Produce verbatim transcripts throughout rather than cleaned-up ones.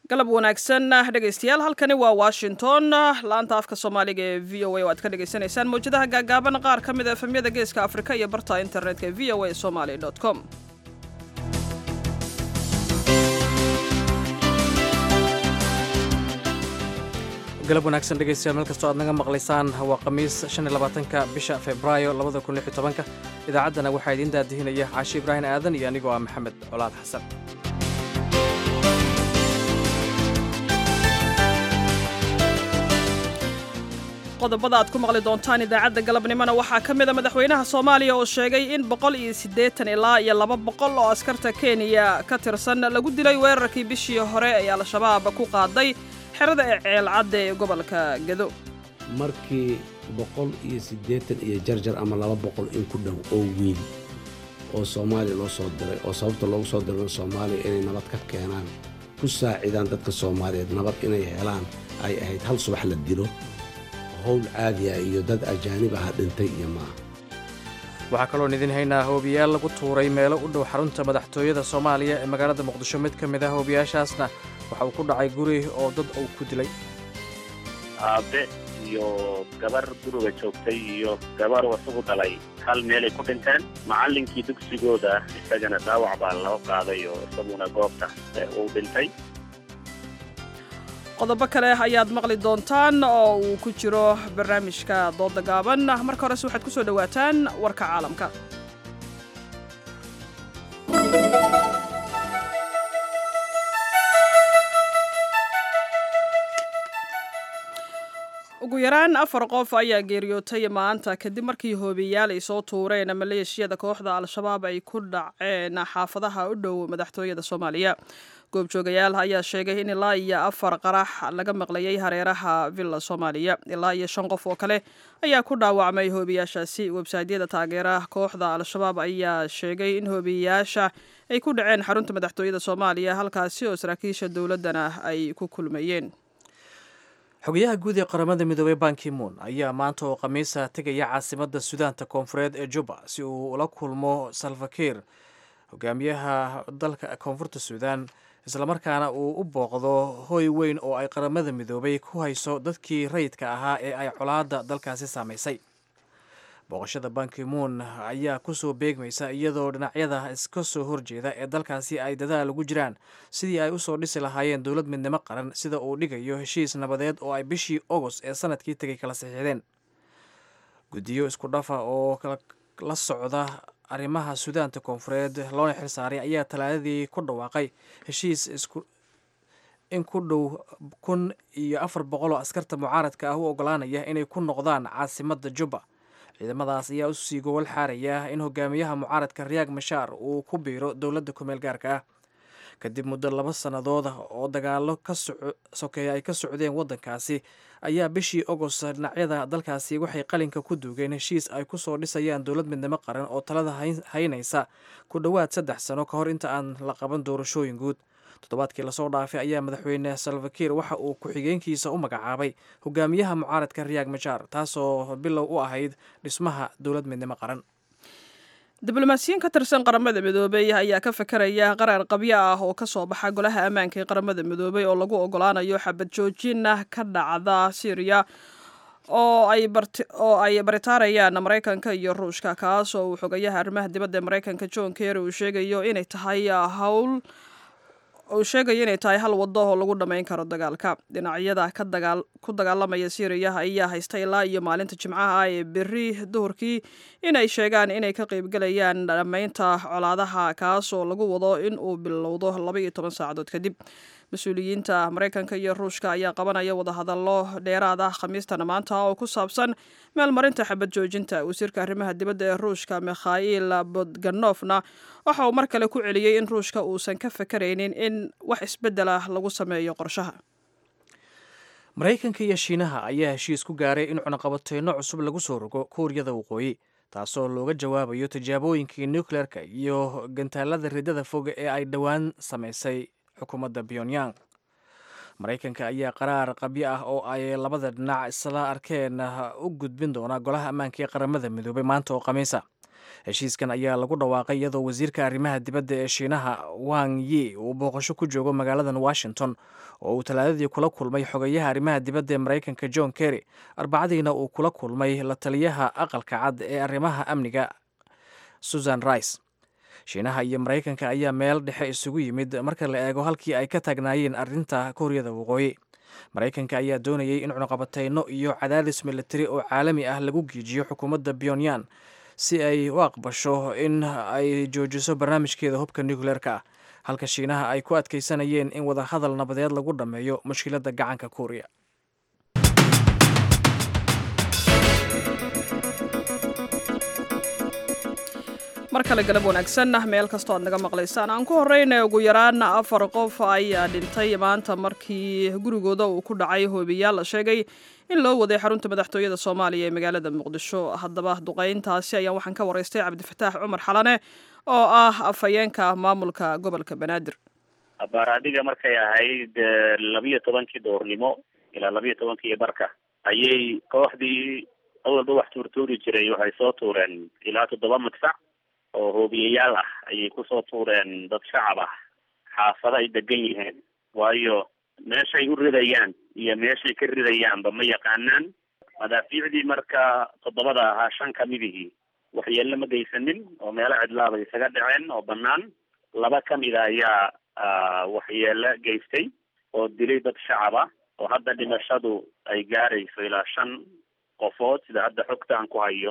galab wanaagsan dhegaystayaal halkani waa washington laanta afka soomaaliga ee v o a oo aad ka dhagaysanaysaan mawjadaha gaagaaban qaar ka mid a efemyada geeska afrika iyo barta internetka v o a somali com galab wanaagsan dhegaystayaal meel kastoo aad naga maqlaysaan waa khamiis shan iyo labaatanka bisha febraayo labada kun lix iyo tobanka idaacaddana waxaa idiin daadihinaya caashi ibraahim aadan iyo anigoo ah maxamed colaad xasan qodobada aad ku maqli doontaan idaacadda galabnimona waxaa ka mid a madaxweynaha soomaaliya oo sheegay in boqol iyo siddeetan ilaa iyo laba boqol oo askarta kenya ka tirsan lagu dilay weerarkii bishii hore ee al-shabaab ku qaaday xerada ee ceelcadda ee gobolka gedo markii boqol iyo siddeetan iyo jarjar ama laba boqol in ku dhow oo wiil oo soomaaliya loo soo diray oo sababta loogu soo dirana soomaaliya inay nabad ka keenaan ku saacidaan dadka soomaaliyeed nabad inay helaan ay ahayd hal subax la dilo howl caadiya iyo dad ajaanib aha dhintay iyo maaha waxaa kaloon idin haynaa hoobiyaal lagu tuuray meelo u dhow xarunta madaxtooyada soomaaliya ee magaalada muqdisho mid ka mid ah hoobiyaashaasna waxa uu ku dhacay guri oo dad uu ku dilay aabe iyo gabar guriga joogtay iyo gabar isagu dhalay hal meelay ku dhinteen macallinkii dugsigooda isagana dhaawac baa loo qaaday oo isaguna goobta uu dhintay qodobo kale ayaad maqli doontaan oo uu ku jiro barnaamijka dooda gaaban marka horese waxaad ku soo dhowaataan warka caalamka ugu yaraan afar qof ayaa geeriyootay maanta kadib markii hoobiyaal ay soo tuureen maleeshiyada kooxda al-shabaab ay ku dhaceen xaafadaha u dhow madaxtooyada soomaaliya goobjoogayaal ayaa sheegay in ilaa iyo afar qarax laga maqlayay hareeraha villa soomaaliya ilaa iyo shan qof oo kale ayaa ku dhaawacmay hoobiyaashaasi websaydyada taageera kooxda al-shabaab ayaa sheegay in hoobiyayaasha ay ku dhaceen xarunta madaxtooyada soomaaliya halkaasi oo saraakiisha dowladdana ay ku kulmayeen xogayaha guud ee qaramada midoobey bankimuun ayaa maanta oo khamiisa tegaya caasimadda suudaanta koonfureed ee juba si uu ula kulmo salfakiir hogaamiyaha dalka koonfurta suudaan islamarkaana uu u booqdo hooy weyn oo ay qaramada midoobay ku hayso dadkii rayidka ahaa ee ay colaadda dalkaasi saamaysay booqashada bankimuun ayaa kusoo beegmaysa iyadoo dhinacyada iska soo horjeeda ee dalkaasi ay dadaal ugu jiraan sidii ay usoo dhisi lahaayeen dowlad midnimo qaran sida uu dhigayo heshiis nabadeed oo ay bishii agost ee sanadkii tegay kala saxiixdeen guddiyo isku dhafa oo la socda arrimaha suudaanta koonfureed loona xilsaaray ayaa talaadadii ku dhawaaqay heshiis isku in ku dhow kun iyo afar boqol oo askarta mucaaradka ah u ogolaanaya inay ku noqdaan caasimadda juba ciidamadaas ayaa usii gobol xaaraya in hogaamiyaha mucaaradka riyaag mashaar uu ku biiro dowladda kumeel gaarka ah kadib muddo laba sannadood oo dagaalo ka sokeeya ay ka socdeen waddankaasi ayaa bishii agost dhinacyada dalkaasi waxay qalinka ku duugeen heshiis ay ku soo dhisayaan dowlad midnimo qaran oo talada haynaysa ku dhowaad saddex sano ka hor inta aan la qaban doorashooyin guud toddobaadkii lasoo dhaafay ayaa madaxweyne salfakiir waxa uu ku-xigeenkiisa u magacaabay hogaamiyaha mucaaradka riyaag mashaar taasoo bilow u ahayd dhismaha dowlad midnimo qaran diblomaasiyiin ka tirsan qaramada midoobey ayaa ka fakaraya qaraar qabyo ah oo ka soo baxa golaha ammaanka ee qaramada midoobey oo lagu ogolaanayo xabad joojin ka dhacda syriya oo ay oo ay baritaarayaan maraykanka iyo ruushka kaas oo uu xogayaha arrimaha dibadda ee maraykanka john kerry uu sheegayo inay tahay hawl uu sheegayo inay tahay hal waddo oo lagu dhammayn karo dagaalka dhinacyada ka dagaal ku dagaalamaya syriya ayaa haysta ilaa iyo maalinta jimcaha ee berri duhurkii inay sheegaan inay ka qaybgalayaan dhammaynta colaadaha kaas oo lagu wado in uu bilowdo laba iyo toban saacadood kadib mas-uuliyiinta maraykanka iyo ruushka ayaa qabanaya wadahadallo dheeraad ah khamiistana maanta oo ku saabsan meelmarinta xabad joojinta wasiirka arrimaha dibadda ee ruushka mikhail bodganofna waxa uu mar kale ku celiyey in ruushka uusan ka fakaraynin in wax isbeddel ah lagu sameeyo qorshaha maraykanka iyo shiinaha ayaa heshiis ku gaaray in cunaqabateyno cusub lagu soo rogo kuuriyada waqooyi taasoo looga jawaabayo tijaabooyinkii nucleerka iyo gantaalada ridada fog ee ay dhowaan samaysay xukuumadda pyongyang maraykanka ayaa qaraar qabyo ah oo ay labada dhinac isla arkeen u gudbin doona golaha ammaanka ee qaramada midoobay maanta oo khamiisa heshiiskan ayaa lagu dhawaaqay iyadoo wasiirka arrimaha dibadda ee shiinaha wang yi uu booqasho ku joogo magaaladan washington oo uu talaadadii kula kulmay xogayaha arrimaha dibadda ee maraykanka john kerry arbacadiina uu kula kulmay la taliyaha aqalka cad ee arrimaha amniga susan rice. shiinaha iyo maraykanka ayaa meel dhexe isugu yimid marka la eego halkii ay ka taagnaayeen arrinta kuuriyada waqooyi. maraykanka ayaa doonayay in cunuqabatayno iyo cadaadis militari oo caalami ah lagu giijiyo xukuumadda pyongyang si ay u aqbasho in ay joojiso barnaamijkeeda hubka nucleer-ka ah, halka shiinaha ay ku adkaysanayeen in wadahadal nabadeed lagu dhammeeyo mushkiladda gacanka kuuriya. mar kale galab wanaagsan meel kastoo aad naga maqlaysaan aan ku horeyna ugu yaraan afar qof ayaa dhintay maanta markii gurigooda uu ku dhacay hoobiyaal la sheegay in loo waday xarunta madaxtooyada soomaaliya ee magaalada muqdisho. haddaba duqeyntaasi ayaan waxaan ka waraystay cabdifataax cumar xalane oo ah afhayeenka maamulka gobolka banaadir. abaaraadiga markay ahayd labiyo tobankii doornimo ilaa labiyo tobankii barka ayay kooxdii awalba wax tuurtuuri jiray waxay soo tuureen ilaa toddoba madfac oo hoobiyayaal ah ayay kusoo tuureen dad shacab ah xaafado ay degan yihiin, waayo meeshay u ridayaan iyo meeshay ka ridayaanba ma yaqaanaan. madaafiicdii marka toddobada ahaa shan kamidihii waxyeello ma geysanin oo meelo cidlaabay isaga dhaceen oo banaan. laba kamida ayaa waxyeello geystay oo dilay dad shacab ah oo hadda dhimashadu ay gaarayso ilaa shan qofood sida hadda xogta aan ku hayo.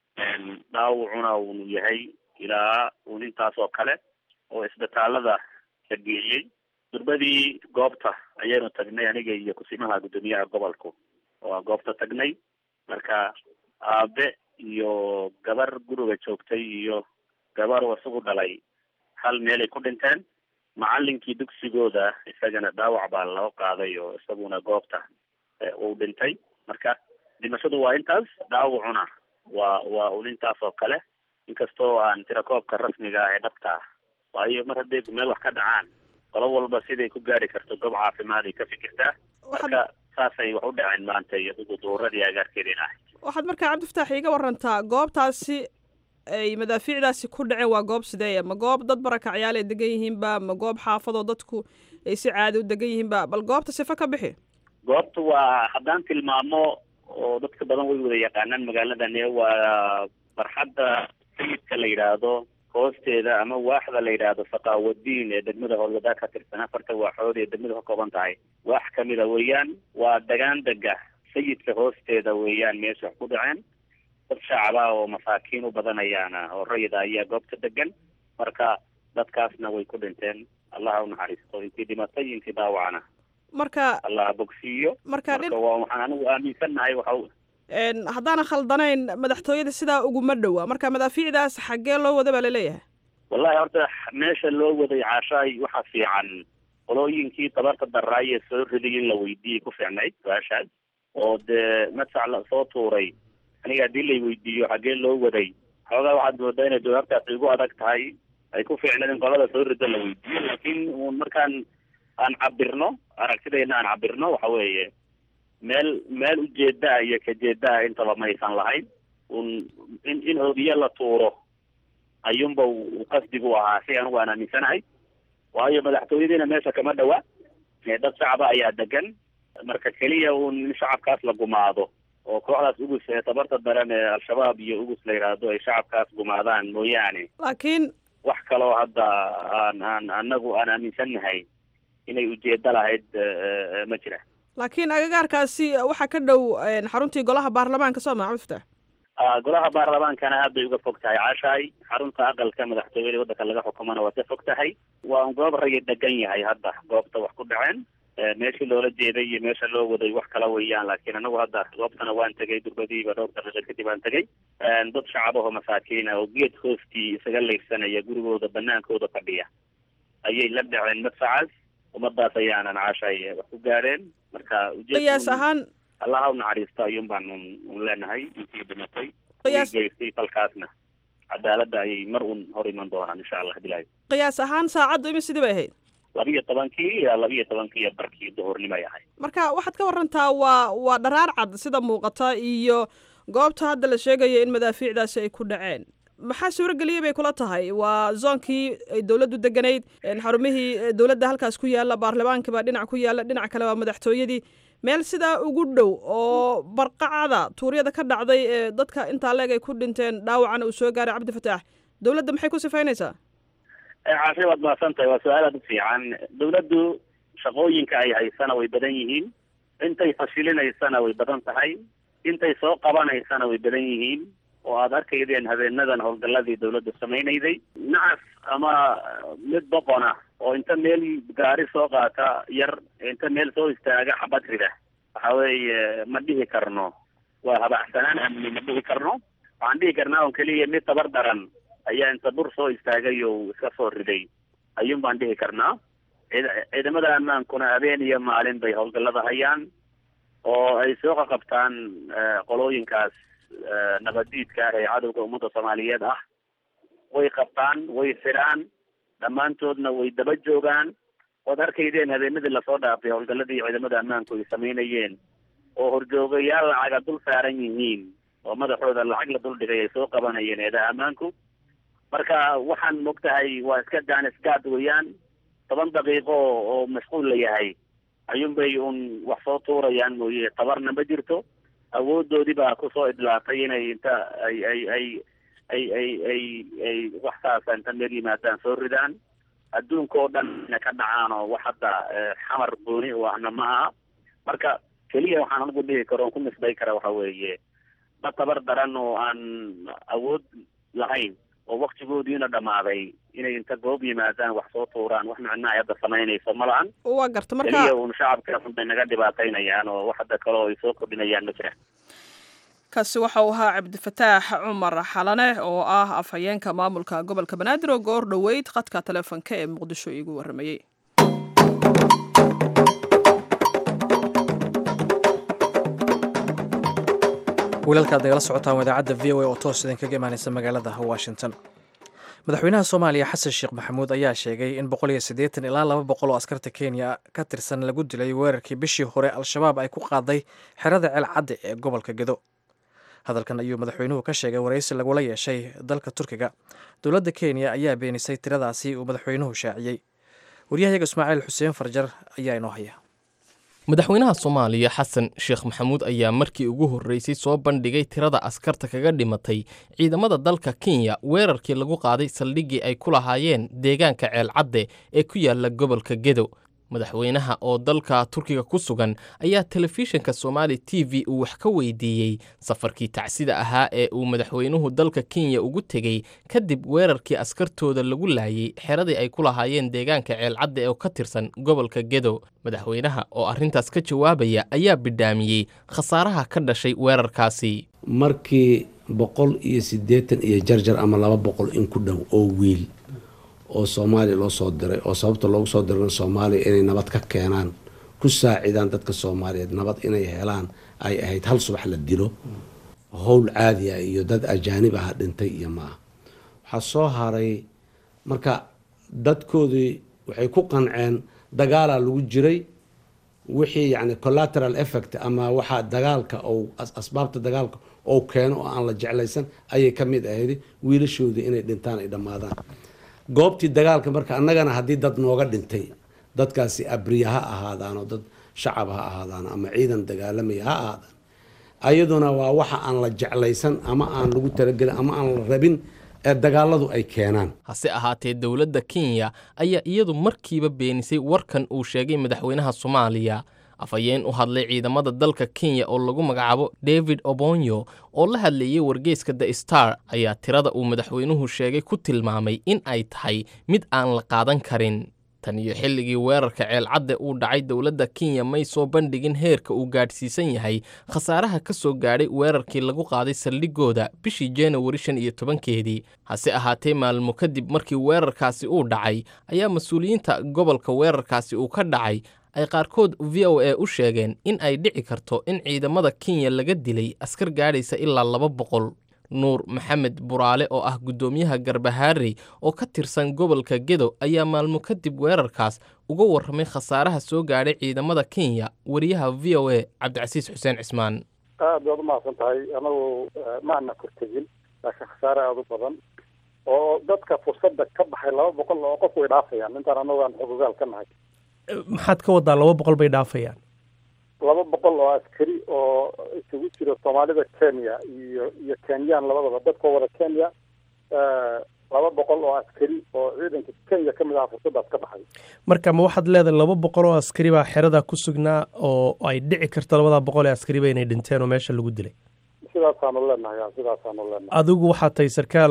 dhaawacuna uu yahay ilaa uun intaas oo kale oo isbitaalada la geeyey. durbadii goobta ayaynu tagnay aniga iyo kusimaha guddoomiyaha gobolku oo goobta tagnay. marka aabe iyo gabar guriga joogtay iyo gabar isagu dhalay hal meelay ku dhinteen. macalinkii dugsigooda isagana dhaawac baa loo qaaday oo isaguna goobta uu dhintay. marka dhimashadu waa intaas, dhaawacuna waa waa uun intaas oo kale, inkastoo aan tirakoobka rasmiga ah ee dhabta ah. waayo mar hadday meel wax ka dhacaan qolo walba siday ku gaari karto goob caafimaad ay ka fikirtaa. marka saasay wax u dhaceen maanta iyo duduuradii agaarkeedin ah. waxaad markaa cabdifataax iiga warantaa goobtaasi ay madaafiicdaasi ku dhaceen waa goob sideeya? ma goob dad barakacyaal ay degan yihiinba, ma goob xaafadoo dadku ay si caadi u degan yihiinba? bal goobta sifa ka bixi. goobta waa haddaan tilmaamo oo dadka badan way wada yaqaanaan magaaladan, waa barxadda sayidka la yidhaahdo hoosteeda ama waaxda la yidhaahdo saqaawadiin ee degmada howlwadaa ka tirsan afarta waaxood ee degmada ka kooban tahay waax kamida weeyaan. waa dagaan dega sayidka hoosteeda weeyaan meesha ku dhaceen. dad shacaba oo masaakiin u badanayaana oo rayida ayaa goobta degan. marka dadkaasna way ku dhinteen, allaha u naxariisto intii dhimatay intii dhaawacna marka allah bogsiiyo. marka waa waxaan anigu aaminsannahay waxa haddaana khaldanayn madaxtooyada sidaa uguma dhowa. marka madaafiicdaas xaggee loo wada baa laleeyahay? wallahi horta meesha loo waday caashaay waxaa fiican qolooyinkii tabarta daraaye soo riday in la weydiiyey ku fiicnayd su-aashaas. oo dee madfac la soo tuuray aniga haddii lay weydiiyo xaggee loo waday xoogaa waxaad moodaa inay jawaabtaas igu adag tahay. ay ku fiicnayd in qolada soo rida la weydiiyo, laakiin uun markaan aan cabirno aragtidayna aan cabirno waxa weeye meel meel ujeedaa iyo kajeedaa intaba maysan lahayn. un in in hoobiye la tuuro ayuunba uu qasdigu ahaa si anigu aan aaminsanahay. waayo madaxtooyadiina meesha kama dhawa, dad shacaba ayaa degan. marka keliya uun in shacabkaas la gumaado oo kooxdaas ugus ee tabarta daran ee al-shabaab iyo ugus la yidhaahdo ay shacabkaas gumaadaan mooyaane laakiin wax kaloo hadda aan aan anagu aan aaminsannahay inay ujeedo lahayd ma jira. laakiin agagaarkaasi waxaa ka dhow xaruntii golaha baarlamaanka soo maa cabdifataax? golaha baarlamaankana aad bay uga fog tahay caashaay. xarunta aqalka madaxtooyada waddanka laga xukumana waa ka fog tahay. waa un goob raya degan yahay hadda goobta wax ku dhaceen. meeshii loola jeeday iyo meesha loo waday wax kala weeyaan, laakiin anagu hadda goobtana waan tegay durbadiiba dhowr daqiiqo kadib aan tegay. dad shacabahoo masaakiina oo geed hoostii isaga leyrsanaya gurigooda banaankooda fadhiya ayay la dhaceen madfacaas. ummadaas ayaanan caashay wax ku gaareen. marka qiyaas ahaan allaha u naxariisto ayuun baan un leenahay intii dhimatay geystay falkaasna cadaaladda ayay mar un hor iman doonaan insha allah dilaayo. qiyaas ahaan saacaddu imi sidii bay ahayd? labiyo tobankii ilaa labiyo tobankii iyo barkii duhurnimay ahayd. marka waxaad ka warantaa waa waa dharaar cad sida muuqata iyo goobta hadda la sheegayo in madaafiicdaasi ay ku dhaceen. maxaa suurageliyay bay kula tahay? waa zoonkii ay dowladdu deganayd, xarumihii dowladda halkaas ku yaalla, baarlamaankii baa dhinac ku yaalla, dhinac kale waa madaxtooyadii. meel sidaa ugu dhow oo barqacada tuuryada ka dhacday ee dadka intaa leeg ay ku dhinteen, dhaawacana uu soo gaaray Cabdi Fataax, dowladda maxay ku sifaynaysaa? caafi waad mahadsantahay, waa su-aal aad u fiican. dowladdu shaqooyinka ay haysana way badan yihiin, intay fashilinaysana way badan tahay, intay soo qabanaysana way badan yihiin, oo aad arkaydeen habeenadan howlgalladii dowladdu samaynayday. nacas ama mid boqona oo inta meel gaari soo qaata yar inta meel soo istaaga xabad rida, waxa weeye ma dhihi karno waa habacsanaan amni, ma dhihi karno. waxaan dhihi karnaa on keliya mid tabar daran ayaa inta dur soo istaagay oo iska soo riday ayuun baan dhihi karnaa. ciidamada ammaankuna habeen iyo maalin bay howlgallada hayaan oo ay soo qaqabtaan qolooyinkaas nabadiidka ah ee cadowga ummadda soomaaliyeed ah. way qabtaan, way xiraan, dhammaantoodna way daba joogaan. waad arkaydeen habeenadii lasoo dhaafay howlgalladii ciidamada ammaanku ay samaynayeen oo horjoogayaal lacaga dul saaran yihiin oo madaxooda lacag la dul dhigay ay soo qabanayeen eedaha ammaanku. marka waxaan mogtahay waa iska jaanisgaad weeyaan, toban daqiiqo oo mashquul la yahay ayuunbay un wax soo tuurayaan mooye tabarna ma jirto. awoodoodii baa kusoo idlaatay inay inta ay ay ay ay ay ay ay wax saasa inta meel yimaadaan soo ridaan. adduunka oo dhan ina ka dhacaan oo wax hadda xamar booni u ahna ma aha. marka keliya waxaan anigu dhihi karo on ku nisbay kara waxa weeye ma tabar daran oo aan awood lahayn oo waktigoodiina dhammaaday inay inta goob yimaadaan wax soo tuuraan, wax micnaa ay hadda samaynayso ma lahan. waa garta marka keliya uun shacabka unbay naga dhibaataynayaan oo wax hadda kale oo ay soo kordhinayaan ma jiraan. kaasi waxa uu ahaa Cabdifataax Cumar Xalane oo ah afhayeenka maamulka gobolka Banaadir oo goor dhoweyd khadka taleefanka ee Muqdisho igu waramayay. wiilalkaad nagala socotaan idaacadda v o a oo toos idin kaga imaanaysa magaalada Washington. madaxweynaha Soomaaliya Xasan Sheekh Maxamuud ayaa sheegay in boqol iyo siddeetan ilaa laba boqol oo askarta Kenya ka tirsan lagu dilay weerarkii bishii hore Al-Shabaab ay ku qaaday xerada Ceel Cadde ee gobolka Gedo. hadalkan ayuu madaxweynuhu ka sheegay waraysi lagula yeeshay dalka Turkiga. dowladda Kenya ayaa beenisay tiradaasi uu madaxweynuhu shaaciyey. wariyahayaga Ismaaciil Xuseen Farjar ayaa inoo haya. madaxweynaha Soomaaliya Xasan Sheekh Maxamuud ayaa markii ugu horeysay soo bandhigay tirada askarta kaga dhimatay ciidamada dalka Kenya weerarkii lagu qaaday saldhiggii ay ku lahaayeen deegaanka Ceel Cadde ee ku yaala gobolka Gedo. madaxweynaha oo dalka Turkiga ku sugan ayaa telefishinka Somali T V uu wax ka weydiiyey safarkii tacsida ahaa ee uu madaxweynuhu dalka Kenya ugu tegey kadib weerarkii askartooda lagu laayay xeradii ay ku lahaayeen deegaanka Ceel Cadde ee ka tirsan gobolka Gedo. madaxweynaha oo arrintaas ka jawaabaya ayaa bidhaamiyey khasaaraha ka dhashay weerarkaasi. markii boqol iyo siddeetan iyo jarjar ama laba boqol in ku dhow oo wiil oo Soomaaliya loo soo diray oo sababta loogu soo diray Soomaaliya inay nabad ka keenaan, ku saacidaan dadka Soomaaliyeed nabad inay helaan ay ahayd hal subax la dilo. howl caadi ah iyo dad ajaanib ah dhintay iyo ma waxa soo haray. marka dadkoodii waxay ku qanceen dagaal lagu jiray, wixii yani collateral effect ama waxa dagaalka oo asbaabta dagaalka oo keeno oo aan la jeclaysan ayay kamid ahayd wiilashoodii inay dhintaan ay dhamaadaan goobtii dagaalka. marka annagana haddii dad nooga dhintay, dadkaasi abriya ha ahaadaan oo dad shacab ha ahaadaan ama ciidan dagaalamaya ha ahaadaan, ayaduna waa waxa aan la jeclaysan ama aan lagu talagelin ama aan la rabin ee dagaaladu ay keenaan. hase ahaatee dowladda Kenya ayaa iyadu markiiba beenisay warkan uu sheegay madaxweynaha Soomaaliya. afhayeen u hadlay ciidamada dalka Kenya oo lagu magacaabo David Obonyo oo la hadlayay wargeyska The Star ayaa tirada uu madaxweynuhu sheegay ku tilmaamay in ay tahay mid aan la qaadan karin. tan iyo xilligii weerarka Ceel Cadde uu dhacay dowladda Kenya may soo bandhigin heerka uu gaadhsiisan yahay khasaaraha ka soo gaadhay weerarkii lagu qaaday saldhigooda bishii January shan iyo tobankeedii. hase ahaatee maalmo kadib markii weerarkaasi uu dhacay ayaa mas'uuliyiinta gobolka weerarkaasi uu ka dhacay ay qaarkood V O A u sheegeen in ay dhici karto in ciidamada Kenya laga dilay askar gaadhaysa ilaa laba boqol. Nuur Maxamed Buraale oo ah gudoomiyaha Garbaharey oo ka tirsan gobolka Gedo ayaa maalmo kadib weerarkaas uga warramay khasaaraha soo gaadhay ciidamada Kenya. wariyaha V O A Cabdicasiis Xuseen Cismaan. aad baad u mahadsan tahay. anagu maana kortegin, laakiin khasaare aada u badan oo dadka fursadda ka baxay laba boqol oo qof way dhaafayaan intaan anagu aan xogogaal ka nahay. maxaad ka wadaa laba boqol bay dhaafayaan? laba boqol oo askari oo isugu jira soomaalida Kenya iyo iyo Kenyaan labadaba dadka wada Kenya laba boqol oo askari oo ciidanka Kenya ka mid ah fursaddaas ka baxay. marka ma waxaad leedahay laba boqol oo askari baa xerada ku sugnaa oo ay dhici karto labada boqol ee askari ba inay dhinteen oo meesha lagu dilay? sidaasaanu leenahay sidaasaanu leenahay. adigu waxaad tahay sarkaal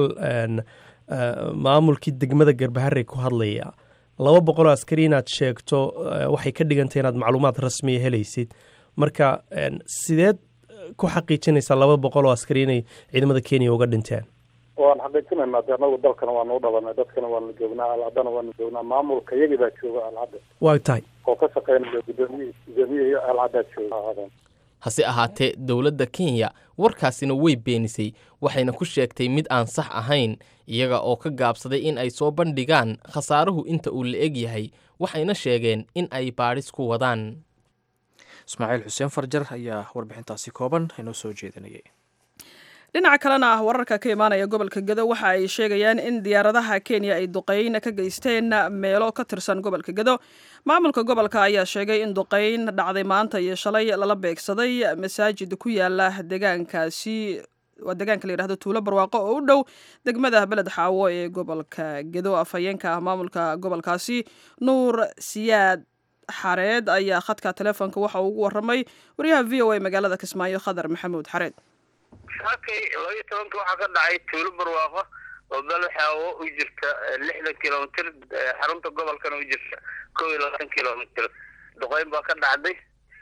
maamulkii degmada Garbaharey ku hadlaya, laba boqol oo askari inaad sheegto waxay ka dhigantay inaad macluumaad rasmi helaysid. marka sideed ku xaqiijinaysaa laba boqol oo askari inay ciidamada Kenya uga dhinteen? waan xaqiijinaynaa anagu dalkana waanu u dhalanay, dadkana waanu joognaa, alcadana waanu joognaa, maamulka iyagii baa jooga alcadda waa tahay oo ka shaqeynaya gudoomiyihii alcaddaa jooga. hase ahaatee dowladda Kenya warkaasina way beenisay, waxayna ku sheegtay mid aan sax ahayn, iyaga oo ka gaabsaday in ay soo bandhigaan khasaaruhu inta uu la eg yahay, waxayna sheegeen in ay baadhis ku wadaan. ismaaciil xuseen farjar ayaa warbixintaasi kooban inoo soo jeedinayay. dhinaca kalena ah wararka ka imaanaya gobolka Gedo waxa ay sheegayaan in diyaaradaha Kenya ay duqeyn ka geysteen meelo ka tirsan gobolka Gedo. maamulka gobolka ayaa sheegay in duqeyn dhacday maanta iyo shalay lala beegsaday masaajid ku yaala deegaankaasi waa deegaanka la yiraahdo Tuulo Barwaaqo oo u dhow degmada Beled Xaawo ee gobolka Gedo. afhayeenka maamulka gobolkaasi Nuur Siyaad Xareed ayaa khadka telefoonka waxa uu ugu waramay wariyaha V O A magaalada Kismaayo Khadar Maxamuud Xareed. halkay laba iyo tobanka waxaa ka dhacay Tuulo Barwaaqo oo Beled Xaawo u jirta lixdan kiiloomitir, xarunta gobolkana u jirta kow iyo labaatan kiiloomitir. duqeyn baa ka dhacday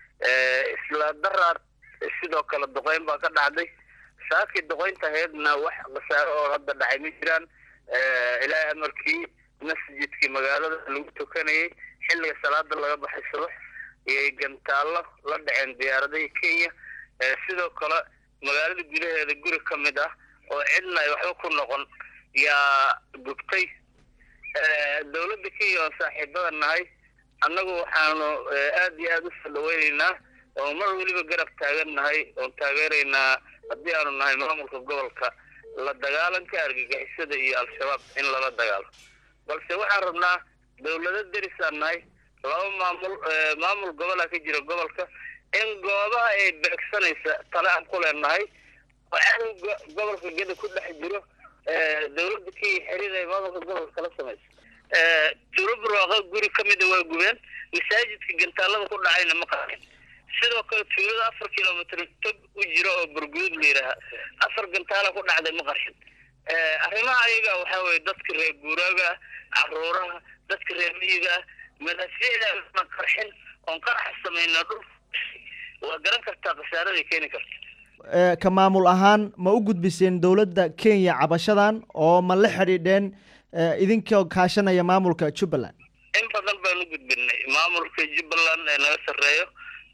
isla daraar sidoo kale duqeyn baa ka dhacday. saakii duqeynta heedna wax khasaare oo hadda dhacay ma jiraan. ilaahay amarkii masjidkii magaalada lagu tukanayay xilliga salaada laga baxay subax iyo gantaallo la dhaceen diyaaradaha Kenya. sidoo kale magaalada gudaheeda guri ka mid ah oo cidna ay waxba ku noqon yaa gubtay. dowladda Kenya oo saaxiibada nahay annagu waxaanu aad iyo aad u soo dhaweynaynaa oo mar waliba garab taagannahay oo taageeraynaa haddii aanu nahay maamulka gobolka la dagaalanka argagixisada iyo al-shabaab in lala dagaalo. balse waxaan rabnaa dowlada derisaan nahay laba maamul maamul gobolka ka jira gobolka in goobaha ay beegsanaysa tala aan ku leenahay oo cadowga gobolka Gedo ku dhex jiro dowladda Kenya xiriir ay maamulka gobolka la samayso. Tuulo Barwaaqo guri ka mid ah waa gubeen, masaajidka gantaalada ku dhacayna ma qarin. sidoo kale tuulada afar kiiloomitir tog u jiro oo Burguud la yiraahdo afar gantaala ku dhacday ma qarin. arrimaha ayaga waxa weeye dadka reer guuraaga, caruuraha, dadka reer miyiga madafeeda ma qarxin oo qarax sameeyna dhul waa garan kartaa khasaarada keeni karta. ee ka maamul ahaan ma u gudbiseen dowladda Kenya cabashadan oo ma la xiriideen idinkoo kaashanaya maamulka Jubbaland? in badan baan u gudbinay maamulka Jubbaland ee naga sareeyo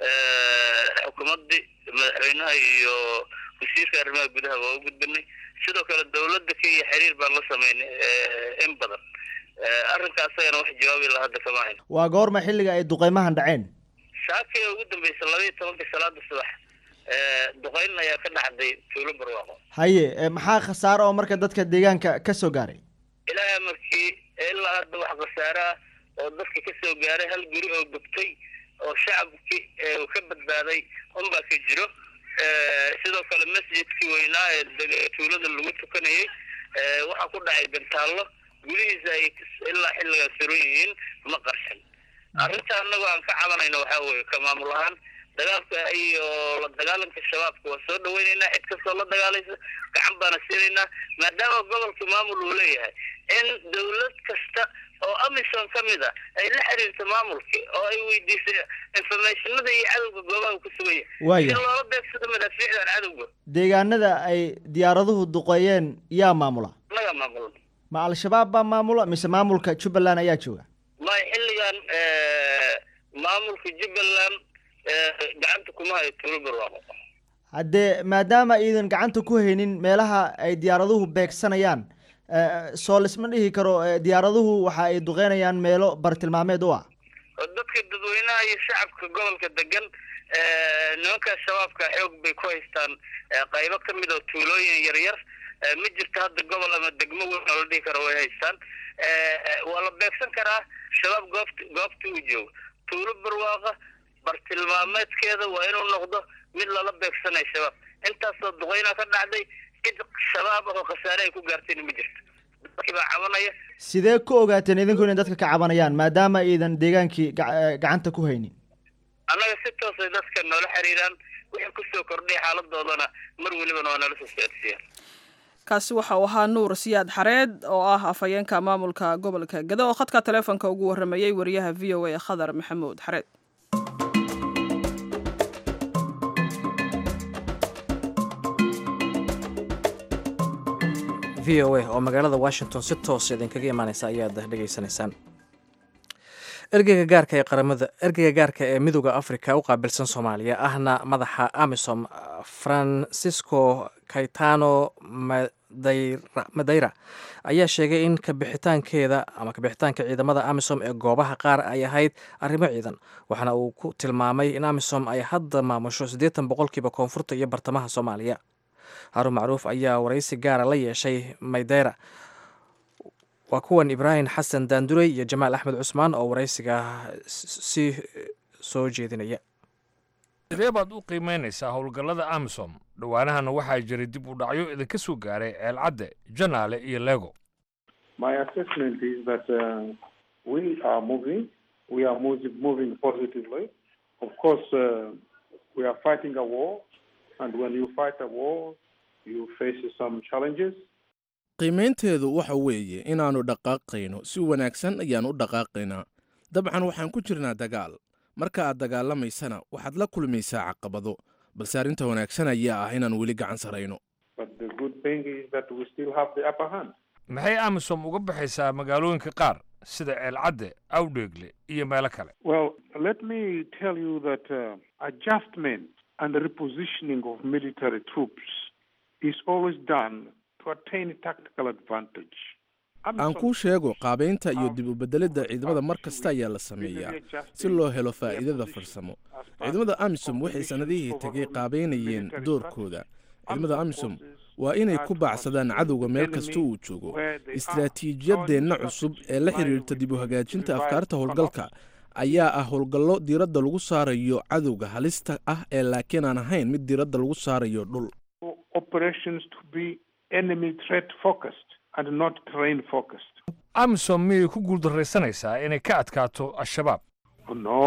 xukuumadda madaxweynaha iyo wasiirka arrimaha gudaha waa u gudbinay. sidoo kale dowladda Kenya xiriir baan la sameynay in badan. arrinkaas ayana wax jawaab ilaa hadda kama hayno. waa goorma xilliga ay duqeymahan dhaceen? saakii ugu dambeysay laba iyo tobanka salaada subax duqeyn ayaa ka dhacday Tuulo Barwaaqo. haye maxaa khasaaro oo marka dadka deegaanka ka soo gaaray? ilaahay markii ilaa hadda wax khasaara oo dadka ka soo gaaray hal guri oo gubtay oo shacabkii ka badbaaday unbaa ka jiro. sidoo kale masjidkii weynaa ee tuulada lagu tukanayay waxaa ku dhacay gantaallo gudihiisa ay ilaa xilligaas saro yihiin ma qarxin. arrinta annagu aan ka cabanayno waxaa weeye ka maamul ahaan dagaalka iyo la dagaalanka shabaabka waa soo dhaweynaynaa, cid kastoo la dagaalaysa gacan baana siinaynaa maadaama gobolka maamul uu leeyahay in dowlad kasta oo amisom ka mid ah ay la xiriirto maamulka oo ay weydiisay informationada iyo cadowga goobaha uu ku sugan yahay si loola beegsado madaafiicdan cadowga. deegaanada ay diyaaraduhu duqeeyeen yaa maamula? naga maamula. ma al-shabaab baa maamula mise maamulka Jubbaland ayaa jooga? ma xilligan maamulka Jubbaland gacanta kuma hayo Tuulo Barwaaqo. haddee maadaama iidan gacanta ku haynin meelaha ay diyaaraduhu beegsanayaan soo lisma dhihi karo diyaaraduhu waxa ay duqeynayaan meelo bartilmaameed u ah dadka dadweynaha iyo shacabka gobolka degan. nimanka shabaabka xoog bay ku haystaan qaybo ka mid ah tuulooyin yar yar ma jirto hadda gobol ama degmo weyn oo la dhihi karo way haystaan waa la beegsan karaa shabaab goobta goobta uu joogo tuulo barwaaqa bartilmaameedkeeda waa inuu noqdo mid lala beegsanayo shabaab intaasoo duqeyna ka dhacday cid shabaab oo khasaare ay ku gaartayna ma jirto dadkii baa cabanaya sidee ku ogaateen idinku inay dadka ka cabanayaan maadaama aydan deegaankii gacanta ku haynin annaga si toosay dadka noola xiriiraan wixii kusoo kordhay xaaladoodana mar welibana waa nala soo socodsiiyaan kaasi waxa uu ahaa nuur siyaad xareed oo ah afhayeenka maamulka gobolka Gado oo khadka taleefanka ugu waramayay wariyaha V O A Khadar Maxamuud Xareed V O A oo magaalada Washington si toos idinkaga imaanaysa ayaad dhageysanaysaan ergeyga gaarka ee qaramada ergeyga gaarka ee midowga Afrika u qaabilsan Soomaaliya ahna madaxa AMISOM Francisco Caetano Madeira ayaa sheegay in ka bixitaankeeda ama ka bixitaanka ciidamada AMISOM ee goobaha qaar ay ahayd arrimo ciidan waxaana uu ku tilmaamay in AMISOM ay hadda maamusho siddeetan boqolkiiba koonfurta iyo bartamaha Soomaaliya Harun Macruuf ayaa waraysi gaara la yeeshay Madeira waa kuwan Ibrahim Xasan Daanduray iyo Jamaal Axmed Cusmaan oo waraysiga si soo jeedinaya sidee baad u qiimeynaysaa howlgallada AMISOM dhawaanahana waxaa jiray dib u dhacyo idinka soo gaaray Ceelcadde Janaale iyo Lego My assessment is that uh, we are moving we are moving, moving positively of course uh, we are fighting a war and when you fight a war you face some challenges qiimaynteedu waxa weeye inaannu dhaqaaqayno si wanaagsan ayaan u dhaqaaqaynaa dabcan waxaan ku jirnaa dagaal marka aad dagaalamaysana waxaad la kulmaysaa caqabado balse arrinta wanaagsan ayaa ah inaan weli gacan sarayno maxay AMISOM uga baxaysaa magaalooyinka qaar sida Ceelcadde Awdheegle iyo meelo kale Well let me tell you that uh, adjustment and repositioning of military troops is always done to attain tactical advantage. aan kuu sheego qaabaynta iyo dib u beddelidda ciidamada mar kasta ayaa la sameeyaa si loo helo faa'iidada farsamo ciidamada AMISOM waxay sanadihii tegay qaabaynayeen doorkooda ciidamada AMISOM waa inay ku baacsadaan cadowga meel kasta uu joogo istiraatiijiyadeenna cusub ee la xiriirta dib u hagaajinta afkaarta howlgalka ayaa ah howlgallo diiradda lagu saarayo cadowga halista ah ee laakiin aan ahayn mid diiradda lagu saarayo dhul operations to be enemy threat focused and not terrain focused. AMISOM miyay ku guuldarraysanaysaa inay ka adkaato al-shabaab Oh, no,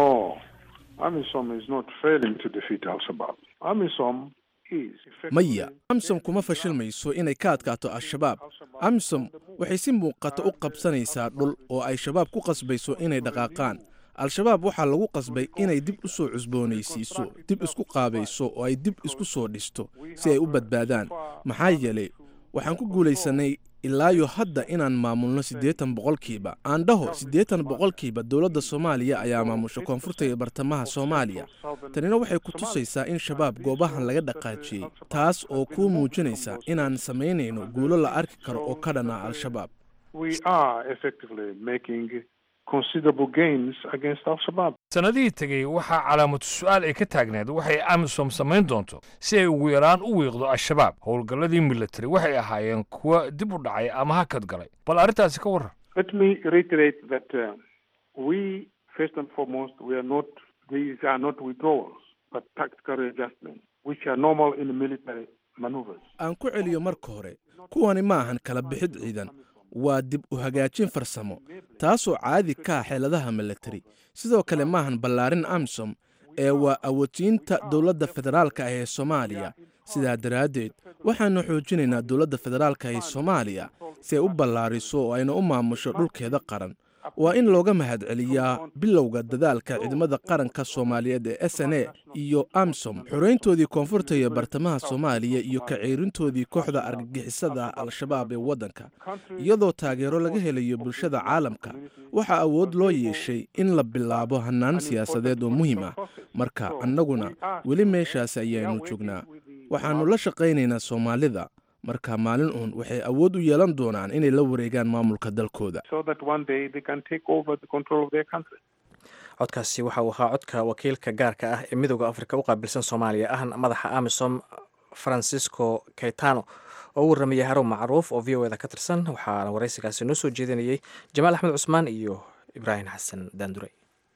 AMISOM is not failing to defeat al-Shabaab. AMISOM is maya AMISOM kuma fashilmayso inay ka adkaato al-shabaab AMISOM waxay si muuqata u qabsanaysaa dhul oo ay shabaab ku qasbayso inay dhaqaaqaan al-shabaab waxaa lagu qasbay inay dib u soo cusboonaysiiso dib isku qaabayso oo ay dib isku soo dhisto si ay u badbaadaan maxaa yeelay waxaan ku guulaysanay ilaayo hadda inaan maamulno siddeetan boqolkiiba aan dhaho siddeetan boqolkiiba dowladda Soomaaliya ayaa maamusha koonfurta iyo bartamaha Soomaaliya tanina waxay ku tusaysaa in shabaab goobahan laga dhaqaajiyey taas oo ku muujinaysa inaan samaynayno guulo la arki karo oo ka dhana al-shabaab we are effectively making considerable gains against al-Shabaab. sanadihii tegey waxaa calaamatu su'aal ay ka taagneed waxay AMISOM samayn doonto si ay ugu yaraan u wiiqdo al-shabaab howlgalladii military waxay ahaayeen kuwa dib u dhacay ama hakad galay bal arrintaasi ka warran Let me reiterate that uh, we first and foremost we are not these are not withdrawals but tactical adjustments which are normal in military maneuvers. aan ku celiyo marka hore kuwani ma ahan kala bixid ciidan waa dib u hagaajin farsamo taasoo caadi ka ah xeeladaha military sidoo kale maahan ballaarin AMISOM ee waa awoodsiinta dowladda federaalka ah ee Soomaaliya sidaa daraaddeed waxaanu xoojinaynaa dowladda federaalka ee Soomaaliya si ay u ballaariso oo ayna u maamusho dhulkeeda qaran waa in looga mahadceliyaa bilowga dadaalka ciidamada qaranka Soomaaliyeed ee S N A iyo AMISOM xoreyntoodii koonfurta iyo bartamaha Soomaaliya iyo ka ceerintoodii kooxda argagixisada al-shabaab ee waddanka iyadoo taageero laga helayo bulshada caalamka waxaa awood loo yeeshay in la bilaabo hannaan siyaasadeed oo muhiim ah marka annaguna weli meeshaas ayaanu joognaa waxaannu la shaqaynaynaa Soomaalida marka maalin uun waxay awood u yeelan doonaan inay la wareegaan maamulka dalkooda codkaasi waxa uu ahaa codka wakiilka gaarka ah ee midowda Afrika u qaabilsan Soomaaliya ahna madaxa AMISOM Francisco Caetano oo u warramaya harow macruuf oo v o eda ka tirsan waxaana waraysigaasi noo soo jeedinayay jamaal axmed cusmaan iyo ibraahim xasan daandure.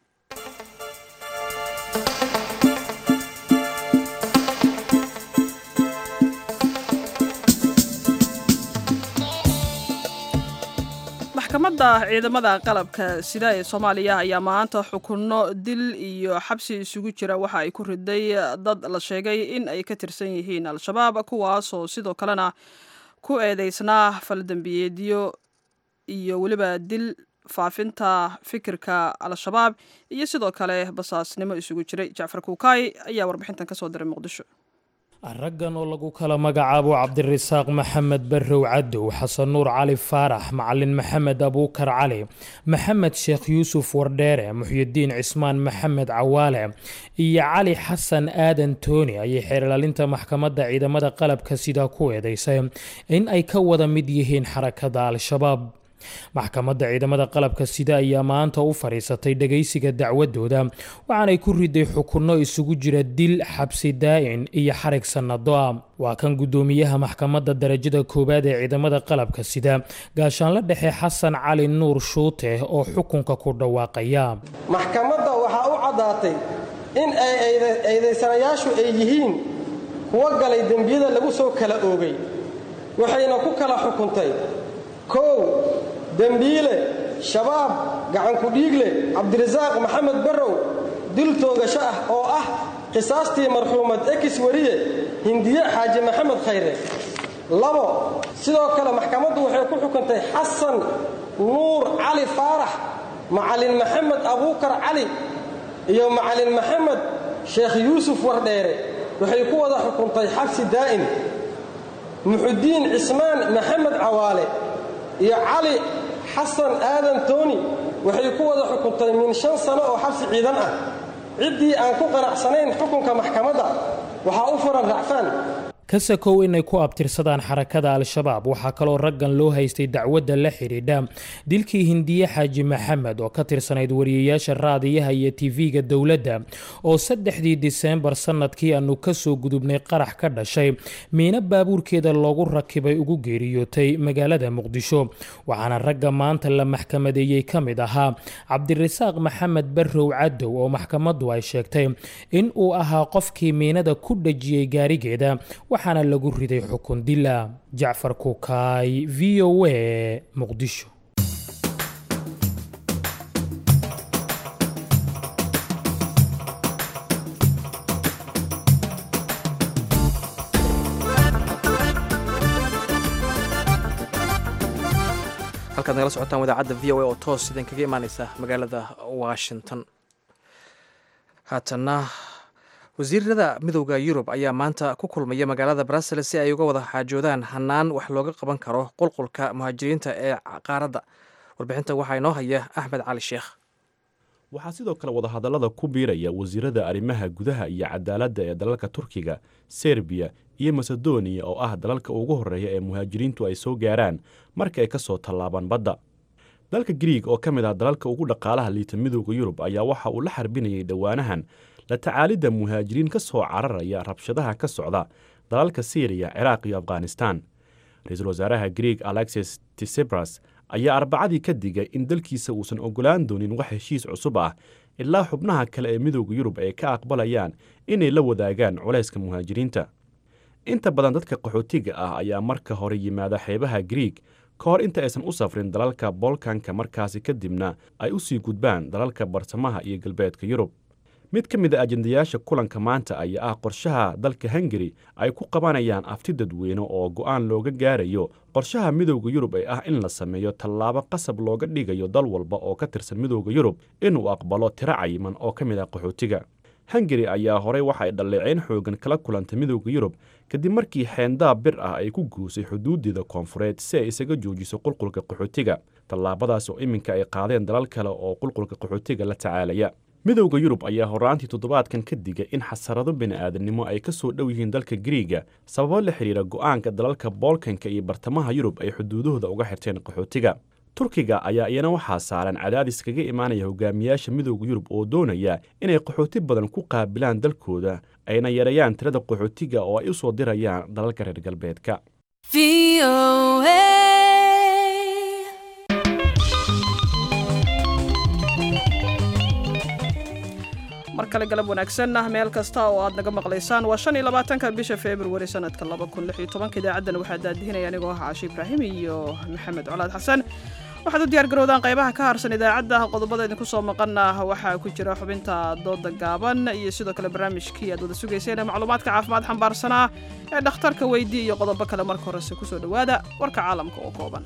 maxkamadda ciidamada qalabka sida ee Soomaaliya ayaa maanta xukunno dil iyo xabsi isugu jira waxa ay ku riday dad la sheegay in ay ka tirsan yihiin al-shabaab kuwaas oo sidoo kalena ku eedeysnaa faldambiyeedyo iyo weliba dil faafinta fikirka al-shabaab iyo sidoo kale basaasnimo isugu jiray. Jacfar Kuukay ayaa warbixintan ka soo diray Muqdisho. raggan oo lagu kala magacaabo cabdirasaaq maxamed barrow cadow, xasan nuur cali faarax, macalin maxamed abuukar cali, maxamed sheekh yuusuf wardheere, muxyidiin cismaan maxamed cawaale iyo cali xasan aadan tooni ayay xeerlaalinta maxkamadda ciidamada qalabka sida ku eedeysay in ay ka wada mid yihiin xarakada al-shabaab. maxkamadda ciidamada qalabka sida ayaa maanta u fadhiisatay dhagaysiga dacwadooda waxaanay ku riday xukunno isugu jira dil, xabsi daa'in iyo xarig sannado ah. waa kan guddoomiyaha maxkamadda darajada koowaad ee ciidamada qalabka sida gaashaanle dhexe xasan cali nuur shuute oo xukunka ku dhawaaqaya. maxkamadda waxaa u caddaatay in ay eedeysanayaashu ay yihiin kuwa galay dembiyada lagu soo kala oogay, waxayna ku kala xukuntay kow dembiile shabaab gacanku dhiigle cabdirasaaq maxamed barrow dil toogasho ah oo ah qisaastii marxuumad ekis wariye hindiye xaaji maxamed khayre. labo sidoo kale maxkamaddu waxay ku xukuntay xasan nuur cali faarax, macalin maxamed abuukar cali iyo macalin maxamed sheekh yuusuf wardheere waxay ku wada xukuntay xabsi daa'in. muxudiin cismaan maxamed cawaale iyo cali xasan aadan tooni waxay ku wada xukuntay min shan sano oo xabsi ciidan ah. ciddii aan ku qanacsanayn xukunka maxkamadda waxaa u furan racfaan. ka sakow inay ku abtirsadaan xarakada al-shabaab waxaa kaloo raggan loo haystay dacwadda la xidhiidha dilkii hindiye xaaji maxamed oo ka tirsanayd wariyayaasha raadiyaha iyo tv-ga dowladda oo saddexdii diseembar sanadkii aanu ka soo gudubnay qarax ka dhashay miina baabuurkeeda loogu rakibay ugu geeriyootay magaalada muqdisho. waxaana ragga maanta la maxkamadeeyey ka mid ahaa cabdirasaaq maxamed barrow cadow oo maxkamaddu ay sheegtay in uu ahaa qofkii miinada ku dhajiyey gaarigeeda waxaana lagu riday xukun dila. Jacfar Kuukay, v o a, Muqdisho. halkaad nagala socotaan wadaacadda v o a oo toos idin kaga imaaneysa magaalada Washington. haatana wasiirada midowda Yurub ayaa maanta ku kulmaya magaalada Brussels si ay uga wada xaajoodaan hanaan wax looga qaban karo qulqulka muhaajiriinta ee qaaradda. warbixinta waxaa inoo haya Axmed Cali Sheekh. waxaa sidoo kale wadahadallada ku biiraya wasiirada arrimaha gudaha iyo cadaaladda ee dalalka Turkiga, Serbiya iyo Macedonia oo ah dalalka ugu horeeya ee muhaajiriintu ay soo gaaraan marka ay ka soo tallaabaan badda. dalka Greek oo ka mid ah dalalka ugu dhaqaalaha liita midowda Yurub ayaa waxa uu la xarbinayay dhawaanahan la tacaalidda muhaajiriin ka soo cararaya rabshadaha ka socda dalalka Syria, Ciraaq iyo Afghanistan. Ra'iisul wasaaraha Greek Alexis Tsipras ayaa arbacadii ka digay in dalkiisa uusan ogolaan doonin wax heshiis cusub ah ilaa xubnaha kale ee midowda Yurub ay ka aqbalayaan inay la wadaagaan culayska muhaajiriinta. inta badan dadka qaxootiga ah ayaa marka hore yimaada xeebaha Greek ka hor inta aysan u safrin dalalka Balkanka, markaasi kadibna ay u sii gudbaan dalalka barsamaha iyo galbeedka Yurub. mid ka mid ah ajendayaasha kulanka maanta ayaa ah qorshaha dalka Hungary ay ku qabanayaan afti dadweyne oo go'aan looga gaarayo qorshaha midowda Yurub ee ah in la sameeyo tallaabo qasab looga dhigayo dal walba oo ka tirsan midowda Yurub inuu aqbalo tiro cayiman oo ka mid ah qaxootiga. Hungary ayaa horey waxa ay dhaleeceyn xoogan kala kulantay midowda Yurub kadib markii xeendaab bir ah ay ku guusay xuduudeeda koonfureed si ay isaga joojiso qulqulka qaxootiga. tallaabadaas oo iminka ay qaadeen dalal kale oo qulqulka qaxootiga la tacaalaya. midowda Yurub ayaa horaantii toddobaadkan ka digay in xasarado bini'aadanimo ay ka soo dhow yihiin dalka Greega sababo la xiriira go'aanka dalalka Balkanka iyo bartamaha Yurub ay xuduudahooda uga xirteen qaxootiga. Turkiga ayaa iyana waxaa saaran cadaadis kaga imaanaya hogaamiyaasha midowda Yurub oo doonaya inay qaxooti badan ku qaabilaan dalkooda ayna yareeyaan tirada qaxootiga oo ay u soo dirayaan dalalka reer galbeedka. mar kale galab wanaagsan ah meel kasta oo aad naga maqlaysaan waa shan iyo labaatanka bisha februari sanadka laba kun lix iyo tobanka idaacaddana waxaa daadihinaya anigoo ah caashi ibraahim iyo maxamed colaad xasan waxaad u diyaar garowdaan qaybaha ka harsan idaacadda qodobada idinku soo maqana waxaa ku jira xubinta dooda gaaban iyo sidoo kale barnaamijkii aad wada sugayseen ee macluumaadka caafimaad xambaarsanaa ee dhakhtarka weydii iyo qodobo kale marka horese kusoo dhowaada warka caalamka oo kooban.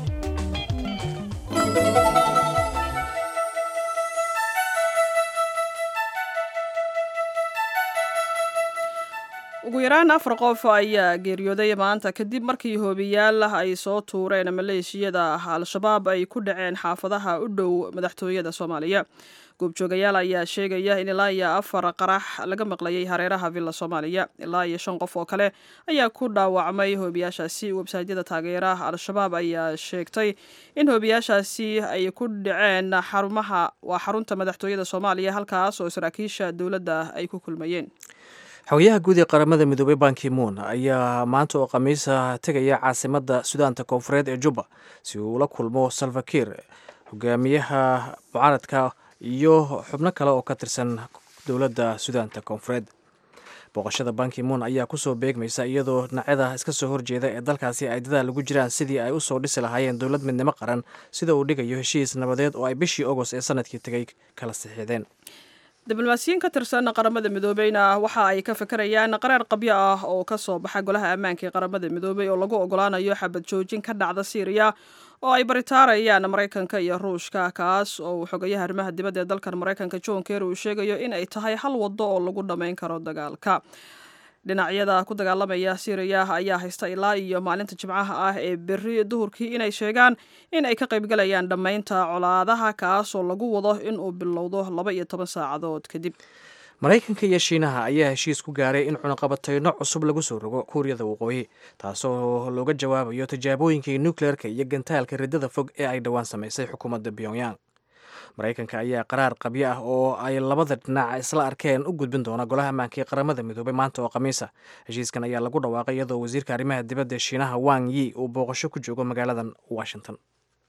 ugu yaraan afar qof ayaa geeriyooday maanta kadib markii hoobiyaal ay soo tuureen maleeshiyada al-shabaab ay ku dhaceen xaafadaha u dhow madaxtooyada soomaaliya. goobjoogayaal ayaa sheegaya in ilaa iyo afar qarax laga maqlayay hareeraha villa soomaaliya. ilaa iyo shan qof oo kale ayaa ku dhaawacmay hoobiyaashaasi. websaytyada taageeraha al-shabaab ayaa sheegtay in hoobiyaashaasi ay ku dhaceen xarumaha waa xarunta madaxtooyada soomaaliya halkaas oo saraakiisha dowladda ay ku kulmayeen. xogayaha guud ee qaramada midoobey ban ki-moon ayaa maanta oo khamiisa tegaya caasimadda sudaanta koonfureed ee juba si uu ula kulmo salva kiir hogaamiyaha mucaaradka iyo xubno kale oo ka tirsan dowladda sudaanta koonfureed. booqashada ban ki-moon ayaa kusoo beegmaysa iyadoo dhinacyada iska soo horjeeda ee dalkaasi ay dadaal ugu jiraan sidii ay usoo dhisi lahaayeen dowlad midnimo qaran sida uu dhigayo heshiis nabadeed oo ay bishii agost ee sanadkii tegay kala saxiixdeen. diblomaasiyiin ka tirsan qaramada midoobeyna waxa ay ka fakarayaan qaraar qabyo ah oo ka soo baxa golaha ammaanka ee qaramada midoobey oo lagu ogolaanayo xabad joojin ka dhacda Syria oo ay baritaarayaan Mareykanka iyo Ruushka, kaas oo xogayaha arrimaha dibadda ee dalkan Mareykanka John Kerry uu sheegayo in ay tahay hal wado oo lagu dhameyn karo dagaalka. dhinacyada ku dagaalamaya Syria ayaa haysta ilaa iyo maalinta Jimcaha ah ee berri duhurkii inay sheegaan in ay ka qaybgalayaan dhammaynta colaadaha kaas oo lagu wado in uu bilowdo laba iyo toban saacadood kadib. Mareykanka iyo Shiinaha ayaa heshiis ku gaaray in cunaqabatayno cusub lagu soo rogo Kuuriyada Waqooyi, taasoo looga jawaabayo tijaabooyinkii nuclearka iyo gantaalka riddada fog ee ay dhowaan samaysay xukuumadda Pyongyang. Mareykanka ayaa qaraar qabyo ah oo ay labada dhinac isla arkeen u gudbin doona golaha ammaanka ee qaramada midoobay maanta oo khamiisa. heshiiskan ayaa lagu dhawaaqay iyadoo wasiirka arrimaha dibadda ee Shiinaha Wang Yi uu booqasho ku joogo magaaladan Washington.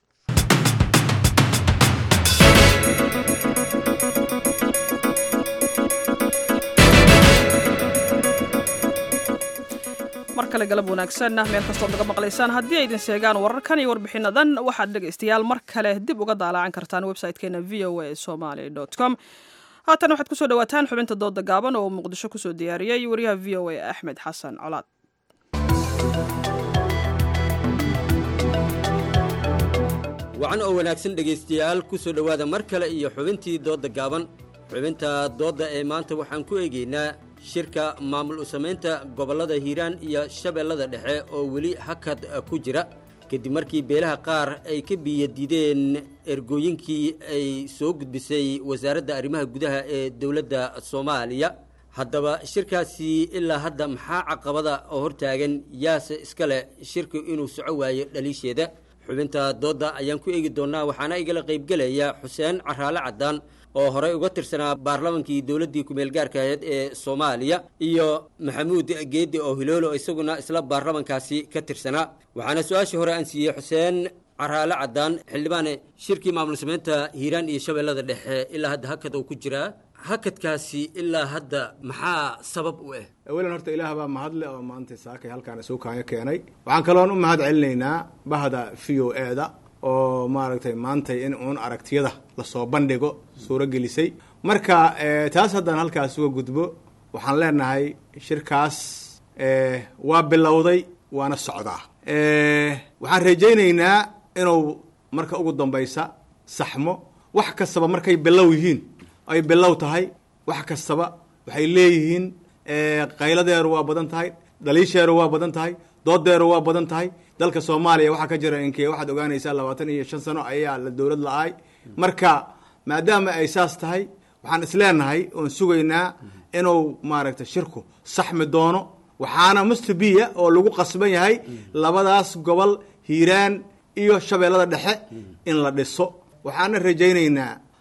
mar kale galab wanaagsan meel kastoo naga maqlaysaan haddii ay idin sheegaan wararkan iyo warbixinadan waxaad dhegaystayaal mar kale dib uga daalaacan kartaan website-keena v o a somali dot com. haatan waxaad kusoo dhawaataan xubinta dooda gaaban oo muqdisho kusoo diyaariyey wariyaha v o a axmed xasan colaad. wacan oo wanaagsan dhegaystayaal kusoo dhowaada mar kale iyo xubintii dooda gaaban. xubinta dooda ee maanta waxaan ku eegaynaa shirka maamul u samaynta gobollada hiiraan iyo shabeellada dhexe oo weli hakad ku jira kadib markii beelaha qaar ay ka biyadiideen ergooyinkii ay soo gudbisay wasaaradda arrimaha gudaha ee dowladda soomaaliya. haddaba shirkaasi ilaa hadda maxaa caqabada oo hortaagan yaase iska leh shirku inuu soco waayo dhaliisheeda? xubinta dooda ayaan ku eegi doonaa waxaana igala qaybgelaya xuseen caraale caddaan oo horey uga tirsanaa baarlamankii dowladdii ku-meel gaarka ahayd ee soomaaliya iyo maxamuud geedi oo hiloolo isaguna isla baarlamankaasi ka tirsanaa. waxaana su-aashii hore aan siiyey xuseen caraale caddaan. xildhibaane, shirkii maamul samaynta hiiraan iyo shabeellada dhexe ilaa hadda hakad oo ku jiraa, hakadkaasi ilaa hadda maxaa sabab u ah? awalan horta ilaah baa mahadle oo maanta saakay halkaan soo kaanya keenay. waxaan kaloon u mahad celinaynaa bahda v o e da oo maaragtay maantay in uun aragtiyada lasoo bandhigo suuro gelisay. marka taas haddaan halkaas uga gudbo, waxaan leenahay shirkaas waa bilowday waana socdaa. waxaan rajaynaynaa inuu marka ugu dambaysa saxmo. wax kastaba markay bilow yihiin ay bilow tahay, wax kastaba waxay leeyihiin qayladeeru waa badan tahay, dhaliisheeru waa badan tahay, doodeeru waa badan tahay. dalka soomaaliya waxaa ka jira inkee waxaad ogaanaysaa labaatan iyo shan sano ayaa la dowlad la-ay. marka maadaama ay saas tahay, waxaan isleenahay oon sugaynaa inuu maaragtay shirku saxmi doono. waxaana mustabiya oo lagu qasban yahay labadaas gobol hiiraan iyo shabeellada dhexe in la dhiso. waxaana rajaynaynaa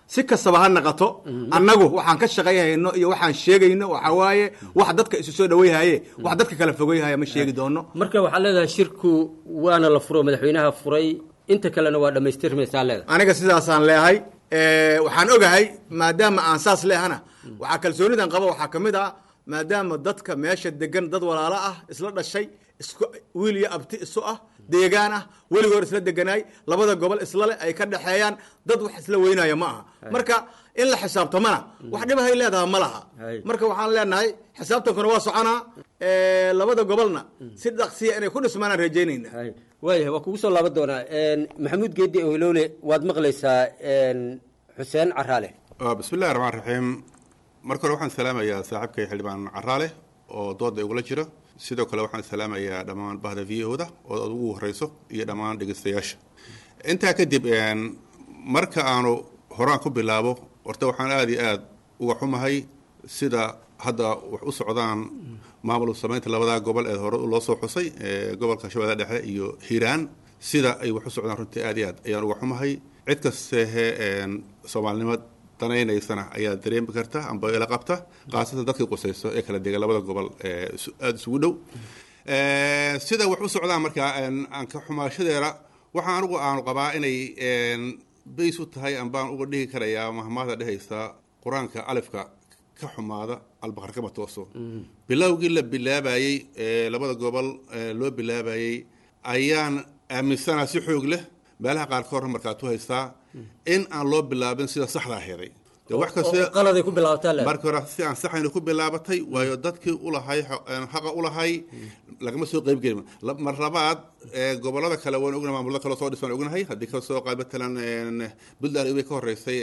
si kastaba ha naqato annagu waxaan ka shaqayhayno iyo waxaan sheegayno waxa waaye wax dadka isu soo dhaweyhaye wax dadka kala fogeyhaya ma sheegi doono marka waxaa leedahay shirku waana la furo madaxweynaha furay inta kalena waa dhammaystirmaysaa leedahay aniga sidaasaan leehay waxaan ogahay maadaama aan saas leehana waxaa kalsoonidan qaba waxaa ka mid ah maadaama dadka meesha degan dad walaalo ah isla dhashay isku wiil iyo abti isu ah deegaan ah weligoor isla deganaay labada gobol isla leh ay ka dhexeeyaan dad wax isla weynaya ma aha marka in la xisaabtamana wax dhibahay leedahay ma laha marka waxaan leenahay xisaabtankuna waa soconaa labada gobolna si dhaqsiya inay ku dhismaanaan rajaynayna waayahay waa kugu soo laaban doonaa maxamuud geedi ohilowle waad maqlaysaa xuseen caraale bismillahi raxmaan raxiim marka hore waxaan salaamayaa saaxiibkay xildhibaan caraale oo dooda igula jira sidoo kale waxaan salaamayaa dhammaan bahda v o da oo ad ugu horeyso iyo dhammaan dhegeystayaasha intaa kadib marka aanu horaan ku bilaabo horta waxaan aada iyo aada uga xumahay sida hadda wax u socdaan maamul samaynta labadaa gobol ee hore loo soo xusay gobolka shabeellaha dhexe iyo hiiraan sida ay wax u socdaan runtii aada iyo aad ayaan uga xumahay cid kastehe soomaalinimo danaynaysana ayaa dareemi karta amba ila qabta qaasatan dadkii qusayso ee kala dega labada gobol aada isugu dhow sida wax u socdaan markaa aan ka xumaashadeera waxaa anigu aanu qabaa inay bays u tahay ambaan uga dhihi karayaa mahmaada dhehaysa qur-aanka alifka ka xumaada albaqar kama tooso bilowgii la bilaabayey labada gobol loo bilaabayey ayaan aaminsanaa si xoog leh meelaha qaarkoodna markaad u haystaa in aan loo bilaabin sida saxda aheeday wax qaladay ku bilaabataa marka hore si aan saxayna ku bilaabatay waayo dadkii ulahay xaqa ulahay lagama soo qayb gelin mar labaad gobolada kale waan ognahay maamulada kale soo dhisan ognahay haddii ka soo qaad matalan buntland way ka horeysay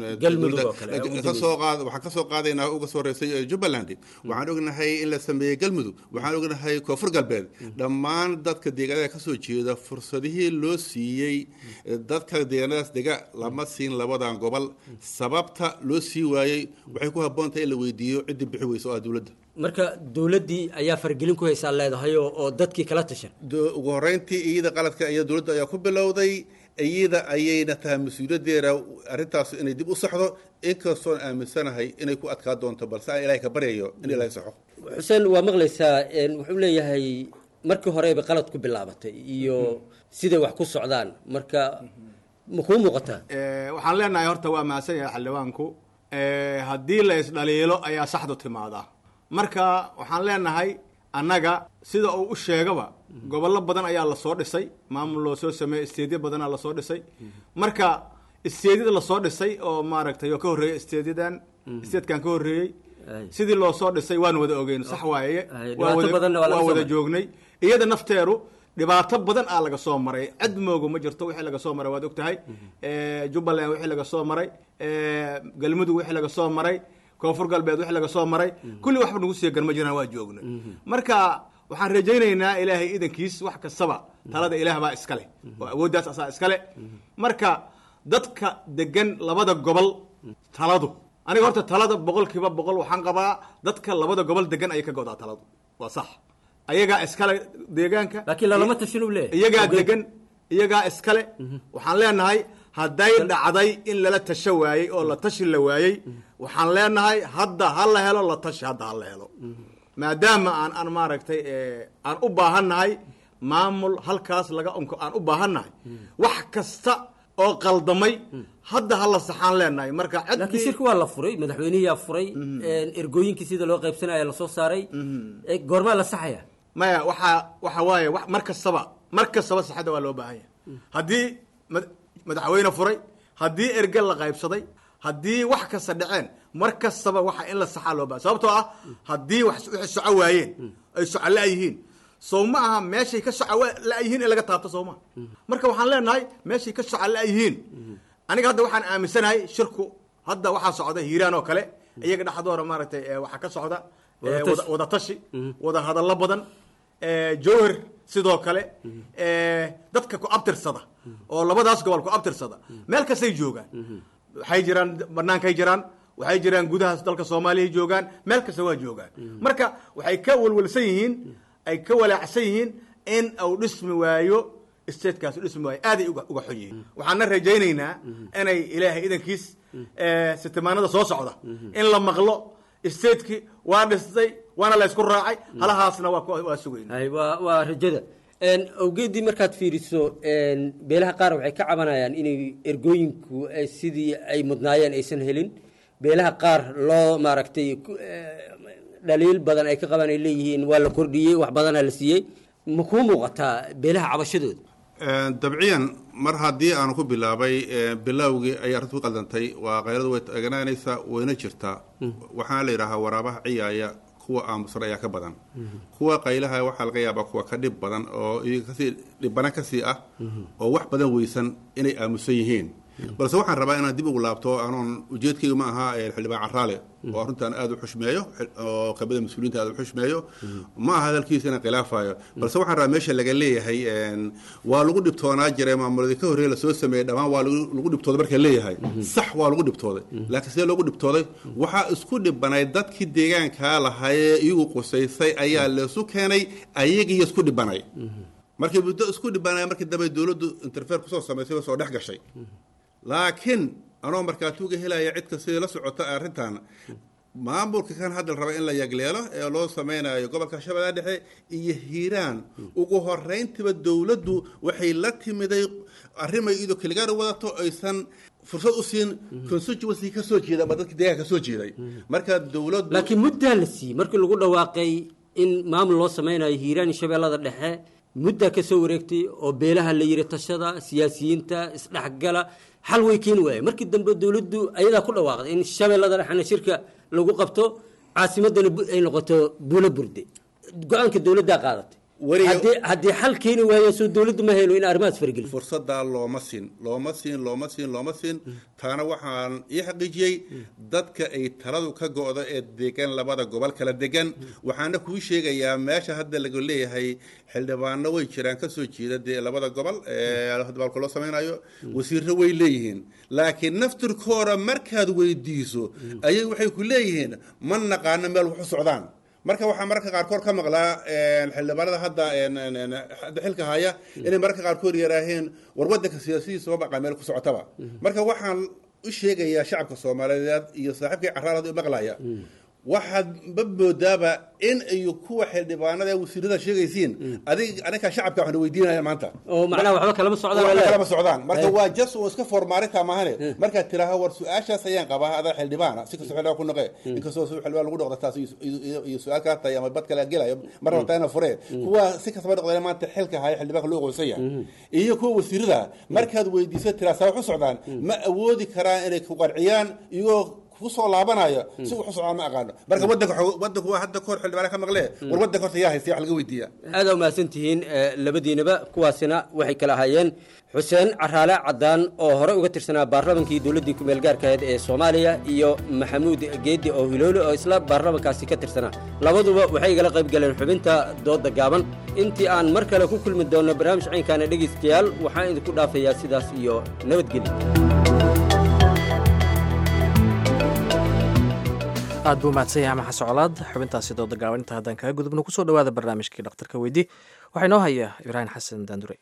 ka soo qaad waxaan ka soo qaadaynaa uga soo horeysay jubbaland waxaan ognahay in la sameeyey galmudug waxaan ognahay koonfur galbeed dhammaan dadka deegaanada ka soo jeeda fursadihii loo siiyey dadka deegaanadaas dega lama siin labadan gobol sababta loo sii waayey waxay ku habboon tahay in la weydiiyo ciddii bixi weysa oo ah dowladda marka dowladdii ayaa fargelin ku haysaa leedahay oo dadkii kala tashan ugu horreyntii iyada qaladka iyo dowladda ayaa ku bilowday iyada ayayna tahay mas-uuliyaddeeda arrintaas inay dib u saxdo inkastoon aaminsanahay inay ku adkaa doonto balse aan ilaahay ka baryayo in ilaahay saxo xuseen waa maqlaysaa wuxuu leeyahay markii horeyba qalad ku bilaabatay iyo siday wax ku socdaan marka ma kuu muuqataa waxaan leenahay horta waa mahadsan yahay xildhibaanku haddii la isdhaliilo ayaa saxdu timaadaa marka waxaan leenahay annaga sida uu u sheegaba gobollo badan ayaa lasoo dhisay maamul loo soo sameeyey isteedyo badanaa lasoo dhisay marka isteedyada lasoo dhisay oo maaragtay oo ka horreeyey isteedyadan isteedkan ka horreeyey sidii loo soo dhisay waan wada ogeyn sax waaye waa wada joognay iyada nafteedu dhibaato badan aa laga soo maray cid moogo ma jirto wixii laga soo maray waad og tahay jubbaland wixii laga soo maray galmudug wixii laga soo maray koonfur galbeed wixii laga soo maray kulli waxba nagu sii garma jiraan waa joognay marka waxaan rajaynaynaa ilaahay idankiis wax kastaba talada ilaah baa iska leh oo awooddaas asaa iska leh marka dadka degan labada gobol taladu aniga horta talada boqolkiiba boqol waxaan qabaa dadka labada gobol degan ayay ka godaa taladu waa sax ayagaa iskale deegaanka laakiin lalama tashin u leeyahay iyagaa degan iyagaa iskale waxaan leenahay hadday dhacday in lala tasho waayey oo la tashi la waayey waxaan leenahay hadda ha la helo la tashi hadda ha la helo maadaama aan aan maaragtay aan u baahannahay maamul halkaas laga unko aan u baahannahay wax kasta oo qaldamay hadda ha la saxaan leenahay marka laakiin shirka waa la furay madaxweynihiyaa furay ergooyinkii sida loo qaybsanaya lasoo saaray goormaa la saxaya maya waxaa waxa waaye mar kastaba mar kastaba saxadda waa loo baahan yahay haddii madaxweyne furay haddii erge la qaybsaday haddii wax kasta dhaceen mar kastaba waxa in la saxaa loo baahan sababtoo ah haddii wax wixii soco waayeen ay soco la-yihiin sow ma aha meeshay ka soco la-yihiin in laga taabto sow maa marka waxaan leenahay meeshay ka soco la-yihiin aniga hadda waxaan aaminsanahay shirku hadda waxaa socda hiiraan oo kale iyaga dhexdooda maaragtay waxaa ka socda wada tashi wada hadallo badan jowhar sidoo kale dadka ku abtirsada oo labadaas gobol ku abtirsada meel kastay joogaan waxay jiraan bannaankay jiraan waxay jiraan gudahaas dalka soomaaliya joogaan meel kasta waa joogaan marka waxay ka walwalsan yihiin ay ka walaacsan yihiin in uu dhismi waayo statekaas u dhismi waayo aaday uga uga xun yihiin waxaana rajaynaynaa inay ilaahay idankiis sitimaanada soo socda in la maqlo stateki waa dhistay waana la isku raacay halahaasna waa waa sugayna waa waa rajada awgeedii markaad fiiriso beelaha qaar waxay ka cabanayaan inay ergooyinku sidii ay mudnaayeen aysan helin beelaha qaar loo maaragtay dhaliil badan ay ka qabaan ay leeyihiin waa la kordhiyey wax badanaa la siiyey ma kuu muuqataa beelaha cabashadooda dabciyan mar haddii aanu ku bilaabay bilowgii ay arrintu ku qaldantay waa qayladu way taaganaanaysaa wayna jirtaa waxaana la yidhaahaa waraabaha ciyaaya kuwa aamusan ayaa ka badan kuwa qaylaha waxaa laga yaabaa kuwa ka dhib badan oo iyaga kasii dhibbanan kasii ah oo wax badan weysan inay aamusan yihiin balse waxaan rabaa inaan dib ugu laabto anoon ujeedkayga ma aha xildhibaan Caraale oo arrintan aad u xushmeeyo oo qabada mas'uuliyiinta aad u xushmeeyo ma aha hadalkiisa inaan khilaafayo balse waxaan rabaa meesha laga leeyahay waa lagu dhibtoonaa jiray maamuladii ka horreeyay la soo sameeyay dhamaan waa lagu dhibtooday marka leeyahay sax waa lagu dhibtooday laakiin sidee loogu dhibtooday waxaa isku dhibanay dadkii deegaanka lahaayee iyagu qusaysay ayaa la isu keenay ayagii isku dhibanay markii muddo isku dhibanay markii dambe dawladdu interfere kusoo samaysay soo dhex gashay laakiin anoo markaa tuuga helaya cid kasta la socota arrintan maamulka kan hadda raba in la yagleelo ee loo sameynayo gobolka Shabeellaha Dhexe iyo Hiiraan ugu horeyntiba dawladdu waxay la timiday arrimay ido kaligaar wadato aysan fursad u siin constituency ka soo jeeda ama dadka deegaanka ka soo jeeday marka dawladdu laakiin muddo la sii markii lagu dhawaaqay in maamul loo sameynayo Hiiraan iyo Shabeellaha Dhexe muddo ka soo wareegtay oo beelaha la yiri tashada siyaasiyiinta isdhaxgala hal way keen waay markii dambe dawladdu ayada ku dhawaaqday in Shabeellaha Dhexe shirka lagu qabto caasimadana ay noqoto buula burde go'aanka dawladda qaadatay hadii hadii hal keen waayo soo dawladdu ma helo in arrimahaas fargeliso fursada looma siin looma siin looma siin looma siin taana waxaan ii xaqiijiyay dadka ay taladu ka go'do ee deegan labada gobol kala degan waxaana ku sheegayaa meesha hadda laga leeyahay xildhibaano way jiraan ka soo jeeda labada gobol ee hadba loo sameynayo wasiirro way leeyihiin laakiin naftirkooda markaad weydiiso ayay waxay ku leeyihiin ma naqaan meel wax u socdaan marka waxa marka qaar koor ka maqlaa ee xildhibaanada hadda ee xilka haya inay marka qaar koor yaraaheen war wadanka siyaasiyiinta soo baqaa meel ku socotaba marka waxaan u sheegayaa shacabka Soomaaliyeed iyo saaxiibkay Caraale u maqlaaya waxaad baboodaaba in ay kuwa xildhibaanada wasiirada sheegaysiin adig anaga shacabka waxaan weydiinaya maanta oo macnaha waxba kala ma socdaan wala kala ma socdaan marka waa just oo iska formalita ma ahane marka tiraha war su'aashaas ayaan qabaa ada xildhibaana si kasoo xilaa ku noqay inkastoo soo xilaa lagu dhaqdo taas iyo su'aal ka tahay ama bad kala gelayo marna taana fure kuwa si kasoo dhaqday maanta xilka hay xildhibaanka loo qoysaya iyo kuwa wasiirada markaad weydiiso tiraha wax u socdaan ma awoodi karaan inay ku qarciyaan iyo kusoo laabanayo si wax soo ma aqaano marka wadanka wadanku waa hadda koor xildhibaan ka maqlee war wadanka horta yaa haysta laga weydiiyaa aad u maasantihiin labadiinaba kuwaasina waxay kala hayeen Xuseen Caraale Cadaan oo hore uga tirsanaa baarlamaanka dawladda ku meel gaarka ah ee Soomaaliya iyo Maxamuud Geedi oo Hiloolo oo isla baarlamaankaasi ka tirsanaa labaduba waxay igala qayb galeen xubinta dooda gaaban intii aan mar kale ku kulmi doono barnaamij ciinkan dhageystayaal waxaan idinku dhaafayaa sidaas iyo nabadgelyo aad buu mahadsan yahay maxaa socolaad xubintaasi dooda gaaban inta haddaan kaga gudubno kusoo dhawaada barnaamijkii dhakhtarka weydii waxaa inoo haya Ibraahim Xasan Daandure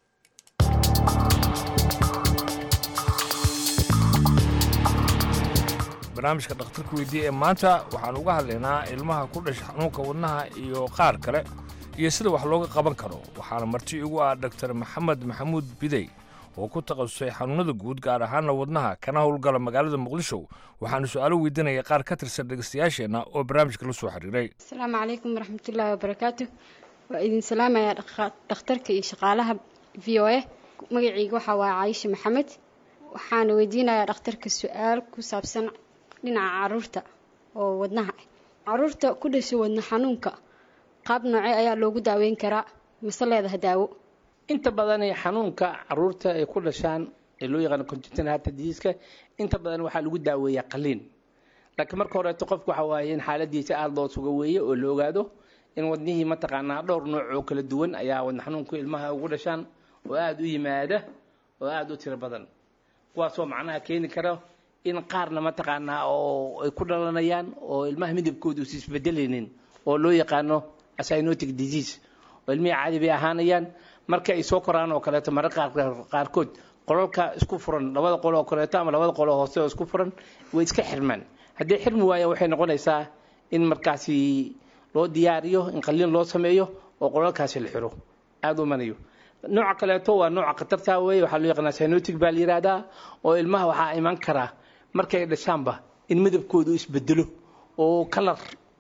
barnaamijka dhakhtarka weydii ee maanta waxaan uga hadlaynaa ilmaha ku dhasha xanuunka wadnaha iyo qaar kale iyo sida wax looga qaban karo waxaana marti igu ah Dr Maxamed Maxamuud Bidey oo ku takhasusay xanuunada guud gaar ahaan wadnaha kana howlgala magaalada Muqdisho waxaan su'aalo weydiinaya qaar ka tirsan dhageystayaasheena oo barnaamijka la soo xiriiray Assalaamu calaykum waraxmatullaahi wabarakaatuh waa idin salaamaya dhakhtarka iyo shaqaalaha V O A magacayga waxa waa Caaisha Maxamed waxaan weydiinayaa dhakhtarka su'aal ku saabsan dhinaca caruurta oo wadnaha caruurta ku dhashay wadna xanuunka qaab noocee ayaa loogu daaweyn karaa mise leedahay daawo inta badan ee xanuunka caruurta ay ku dhashaan ee loo yaqaan congenital heart disease inta badan waxa lagu daaweeyaa qaliin laakiin marka hore qofku waxa waaye in xaaladiisa aad loo suga weeye oo la ogaado in wadnihii ma taqaanaa dhowr nooc oo kala duwan ayaa wadna xanuunka ilmaha ugu dhashaan oo aad u yimaada oo aad u tiro badan kuwaas oo macnaha keeni kara in qaarna ma taqaanaa oo ay ku dhalanayaan oo ilmaha midabkoodu is isbedelaynin oo loo yaqaano cyanotic disease oo ilmaha caadi bay ahaanayaan marka ay soo koraan oo kaleeto mararka qaarkood qolalka isku furan labada qol oo kaleeto ama labada qol oo hoose oo isku furan way iska xirmaan haddii xirmi waayaan waxay noqonaysaa in markaasi loo diyaariyo in qalliin loo sameeyo oo qolalkaasi la xiro aad u manayo nooca kaleeto waa nooca khatarta weeye waxaa loo yaqaanaa cyanotic baa la yidhaahdaa oo ilmaha waxaa iman karaa markay dhashaanba in midabkoodu isbedelo oo kalar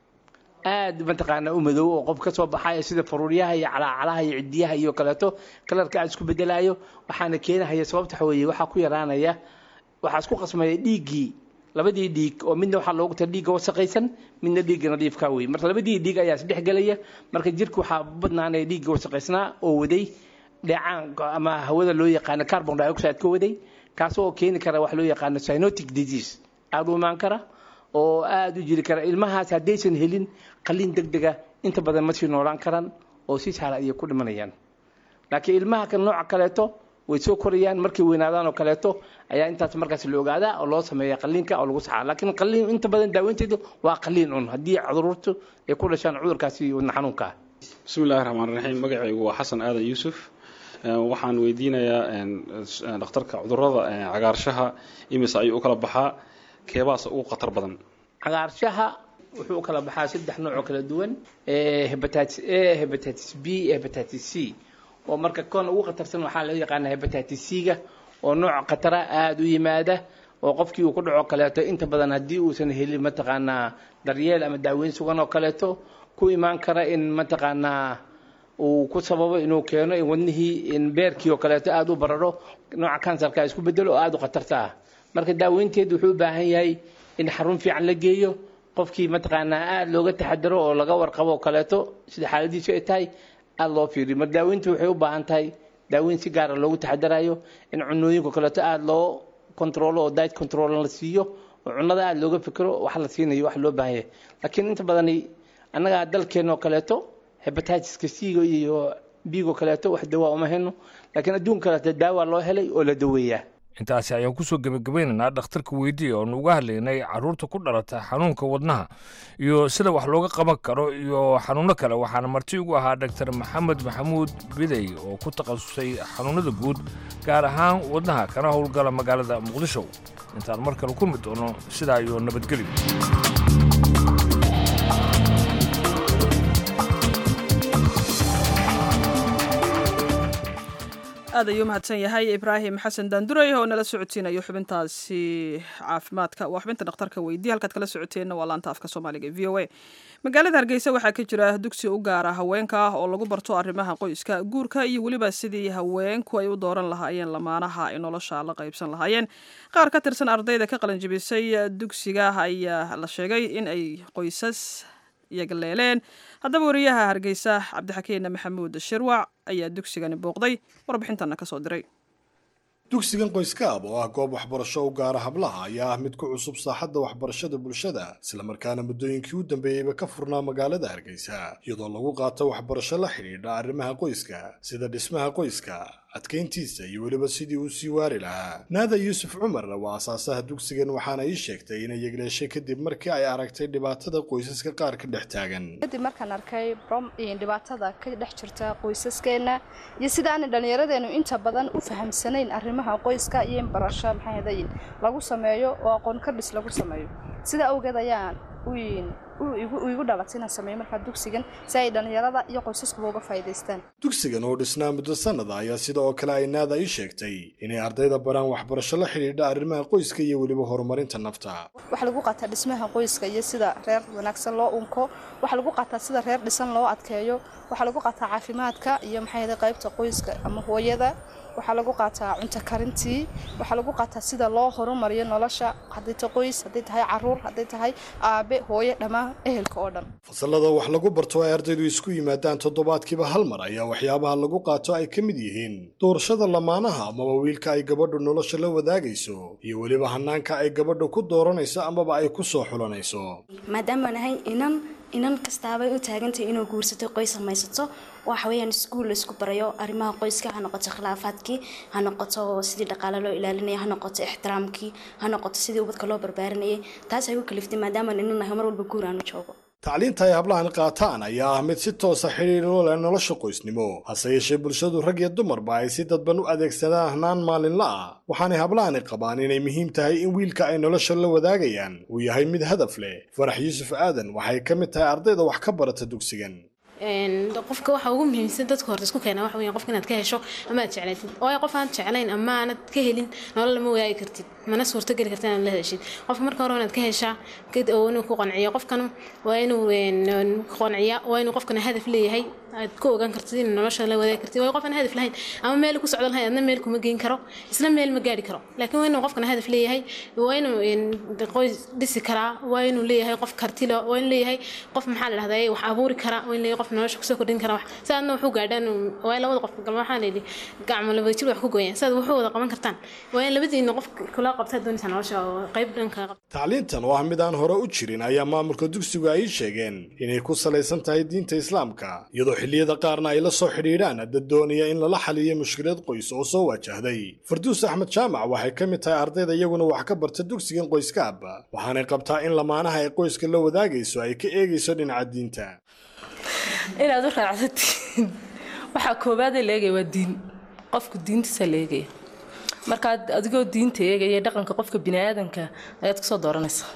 aad mataqaanaa u madow oo qof ka soo baxaya sida faruuryaha iyo calaacalaha iyo cidiyaha iyo kaleeto kalarka aad isku bedelayo waxaana keenaya sababta waxa weeye waxaa ku yaraanaya waxaa isku qasmaya dhiiggii labadii dhiig oo midna waxaa loogu tala dhiigga wasaqaysan midna dhiigga nadiifka weeye marka labadii dhiig ayaa isdhex gelaya marka jirka waxaa badnaanaya dhiigga wasaqaysnaa oo waday dheecaan ama hawada loo yaqaano carbon dioxide ka waday kaas oo keeni kara wax loo yaqaano cyanotic disease aad u imaan kara oo aad u jiri kara ilmahaas haddaysan helin qalliin degdega inta badan ma sii noolaan karaan oo si sahla ayay ku dhimanayaan laakiin ilmaha kan nooca kaleeto way soo korayaan markay weynaadaan oo kaleeto ayaa intaas markaas la ogaadaa oo loo sameeya qalliinka oo lagu saxaa laakiin qalliin inta badan daaweynteedu waa qalliin un haddii cudurtu ay ku dhashaan cudurkaasi wadna xanuunka bismillahi raxmaan raxiim magacaygu waa xasan aadan yuusuf waxaan weydiinayaa dhakhtarka cudurrada cagaarshaha imise ayuu u kala baxaa keebaas ugu khatar badan cagaarshaha wuxuu u kala baxaa saddex nooc oo kala duwan hepatitis A hepatitis B hepatitis C oo marka kon ugu khatarsan waxaa loo yaqaanaa hepatitis C-ga oo nooc khatara aad u yimaada oo qofkii uu ku dhaco kaleeto inta badan haddii uusan helin mataqaanaa daryeel ama daaweyn sugan oo kaleeto ku imaan kara in mataqaanaa uu ku sababo inuu keeno in wadnihii in beerkii oo kaleeto aad u bararo nooca kansarka isku bedelo oo aad u khatarta ah marka daaweynteedu wuxuu u baahan yahay in xarun fiican la geeyo qofkii mataqaanaa aad looga taxadaro oo laga warqabo oo kaleeto sida xaaladiisu ay tahay aad loo fiiriyo marka daaweyntu waxay u baahan tahay daaweyn si gaara loogu taxadarayo in cunooyinka kaleeto aad loo controlo oo diet control la siiyo oo cunnada aad looga fikiro wax la siinayo wax loo baahan yahay laakiin inta badan annaga dalkeena oo kaleeto hepatitis-ka C-ga iyo B-ga kaleeto wax dawaa uma hayno laakiin adduunka kaleeto daawa loo helay oo la daweeyaa intaasi ayaan kusoo gebagabaynaynaa dhakhtarka weydiiya oonu uga hadlaynay carruurta ku dhalata xanuunka wadnaha iyo sida wax looga qaban karo iyo xanuunno kale waxaana marti ugu ahaa dhaktar maxamed maxamuud bidey oo ku takhasusay xanuunnada guud gaar ahaan wadnaha kana howlgala magaalada muqdisho intaan mar kale ku mid doono sidaa iyo nabadgelyo aad ayuu mahadsan yahay ibraahim xasan daanduray oo nala socodsiinayo xubintaasi caafimaadka waa xubinta dhakhtarka weydiye halkaad kala socoteenna waa laanta afka soomaaliga v o a magaalada hargeysa waxaa ka jira dugsi u gaara haweenka ah oo lagu barto arrimaha qoyska guurka iyo weliba sidii haweenku ay u dooran lahaayeen lamaanaha ay nolosha la qaybsan lahaayeen qaar ka tirsan ardayda ka qalanjibisay dugsiga ayaa la sheegay in ay qoysas iyaga leeleen haddaba wariyaha hargeysa cabdixakiin maxamuud shirwac ayaa dugsigani booqday warbixintana ka soo diray dugsigan qoyskaab oo ah goob waxbarasho u gaara hablaha ayaa ah mid ku cusub saaxadda waxbarashada bulshada islamarkaana muddooyinkii u dambeeyeyba ka furnaa magaalada hargeysa iyadoo lagu qaato waxbarasho la xidhiidha arrimaha qoyska sida dhismaha qoyska adkayntiisa iyo weliba sidii uu sii waari lahaa naada yuusuf cumarna waa asaasaha dugsigan waxaana ii sheegtay inay yegleeshay kadib markii ay aragtay dhibaatada qoysaska qaar ka dhex taagan kadib markaan arkay dhibaatada ka dhex jirta qoysaskeena iyo sida aan dhallinyaradeenu inta badan u fahamsanayn arrimaha qoyska iyo in barasho maxay lagu sameeyo oo aqoon ka dhis lagu sameeyo sida awgeed ayaan u igu dhalatay inaan sameeyo markaa dugsigan si ay dhallinyarada iyo qoysaskuba uga faa'iidaystaan dugsigan oo dhisnaa muddo sannada ayaa sida oo kale ay naada ii sheegtay inay ardayda baraan waxbarasho la xidhiidha arrimaha qoyska iyo weliba horumarinta nafta waxaa lagu qaataa dhismaha qoyska iyo sida reer wanaagsan loo unko waxaa lagu qaataa sida reer dhisan loo adkeeyo waxaa lagu qaataa caafimaadka iyo maxay qaybta qoyska ama hooyada waxaa lagu qaataa cunto karintii waxaa lagu qaataa sida loo horumariyo nolosha haddii tahay qoys haddii tahay caruur haddii tahay aabe hooyo dhammaan ehelka oo dhan fasalada wax lagu barto ay ardaydu isku yimaadaan toddobaadkiiba hal mar ayaa waxyaabaha lagu qaato ay ka mid yihiin doorashada lamaanaha amaba wiilka ay gabadhu nolosha la wadaagayso iyo weliba hanaanka ay gabadhu ku dooranayso amaba ay ku soo xulanayso maadaama nahay inan inan kastaabay u taagantay inuu guursato qoys samaysato waxa weeyaan iskuul isku barayo arrimaha qoyska ha noqoto khilaafaadkii ha noqoto sidii dhaqaale loo ilaalinaya ha noqoto ixtiraamkii ha noqoto sidii ubadka loo barbaarinayay taas ay u kaliftay maadaama inan nahay mar walba guur aan u joogo tacliinta ay hablahan qaataan ayaa ah mid si toosa xidhiir u leh nolosha qoysnimo hase yeeshee bulshadu rag iyo dumarba ay si dadban u adeegsadaan hanaan maalinla ah waxaanay hablahani qabaan inay muhiim tahay in wiilka ay nolosha la wadaagayaan uu yahay mid hadaf leh farax yuusuf aadan waxay ka mid tahay ardayda wax ka barata dugsigan qofka waxa ugu muhiimsan dadka horta isku keena waxa weeyaan qofka inaad ka hesho ama aad jeclaysid oo qof aan jeclayn ama aad ka helin nolol ma wadaagi kartid mana suurta gali kartaa inaad la heshid qofka marka hore inaad ka heshaa kad oo inuu ku qanciyo qofkan waa inuu qanciya waa inuu qofkan hadaf leeyahay aad ku ogaan kartid in nolosha la wadaagi kartid waa qofkan hadaf lahayn ama meel ku socdo lahayn adna meel kuma geyn karo isla meel ma gaari karo laakiin waa inuu qofkan hadaf leeyahay waa inuu qoys dhisi karaa waa inuu leeyahay qof karti leh waa inuu leeyahay qof maxaa la dhahdaa wax abuuri kara waa inuu leeyahay qof nolosha kusoo kordhin kara wax saadna wuxuu gaadhaan waa labada qof galma waxaan leeyahay gacmo laba jir wax ku gooyaan saad wuxuu wada qaban kartaan waa in labadiina qof kula qabta doonaysan nolosha qayb dhanka tacliintan oo ah mid aan hore u jirin ayaa maamulka dugsigu ay sheegeen inay ku salaysan tahay diinta islaamka iyadoo xilliyada qaarna ay la soo xidhiidhaan dad doonaya in lala xaliyo mushkilad qoys oo soo wajahday farduus axmed jaamac waxay ka mid tahay ardayda iyaguna wax ka barta dugsigan qoyskaab waxaanay qabtaa in lamaanaha ay qoyska la wadaagayso ay ka eegayso dhinaca diinta inaad u raacsatiin waxaa koobaad ee leegaya waa diin qofku diintiisa leegaya markaad adigoo diinta eegaya dhaqanka qofka bini'aadanka ayaad kusoo dooranaysaa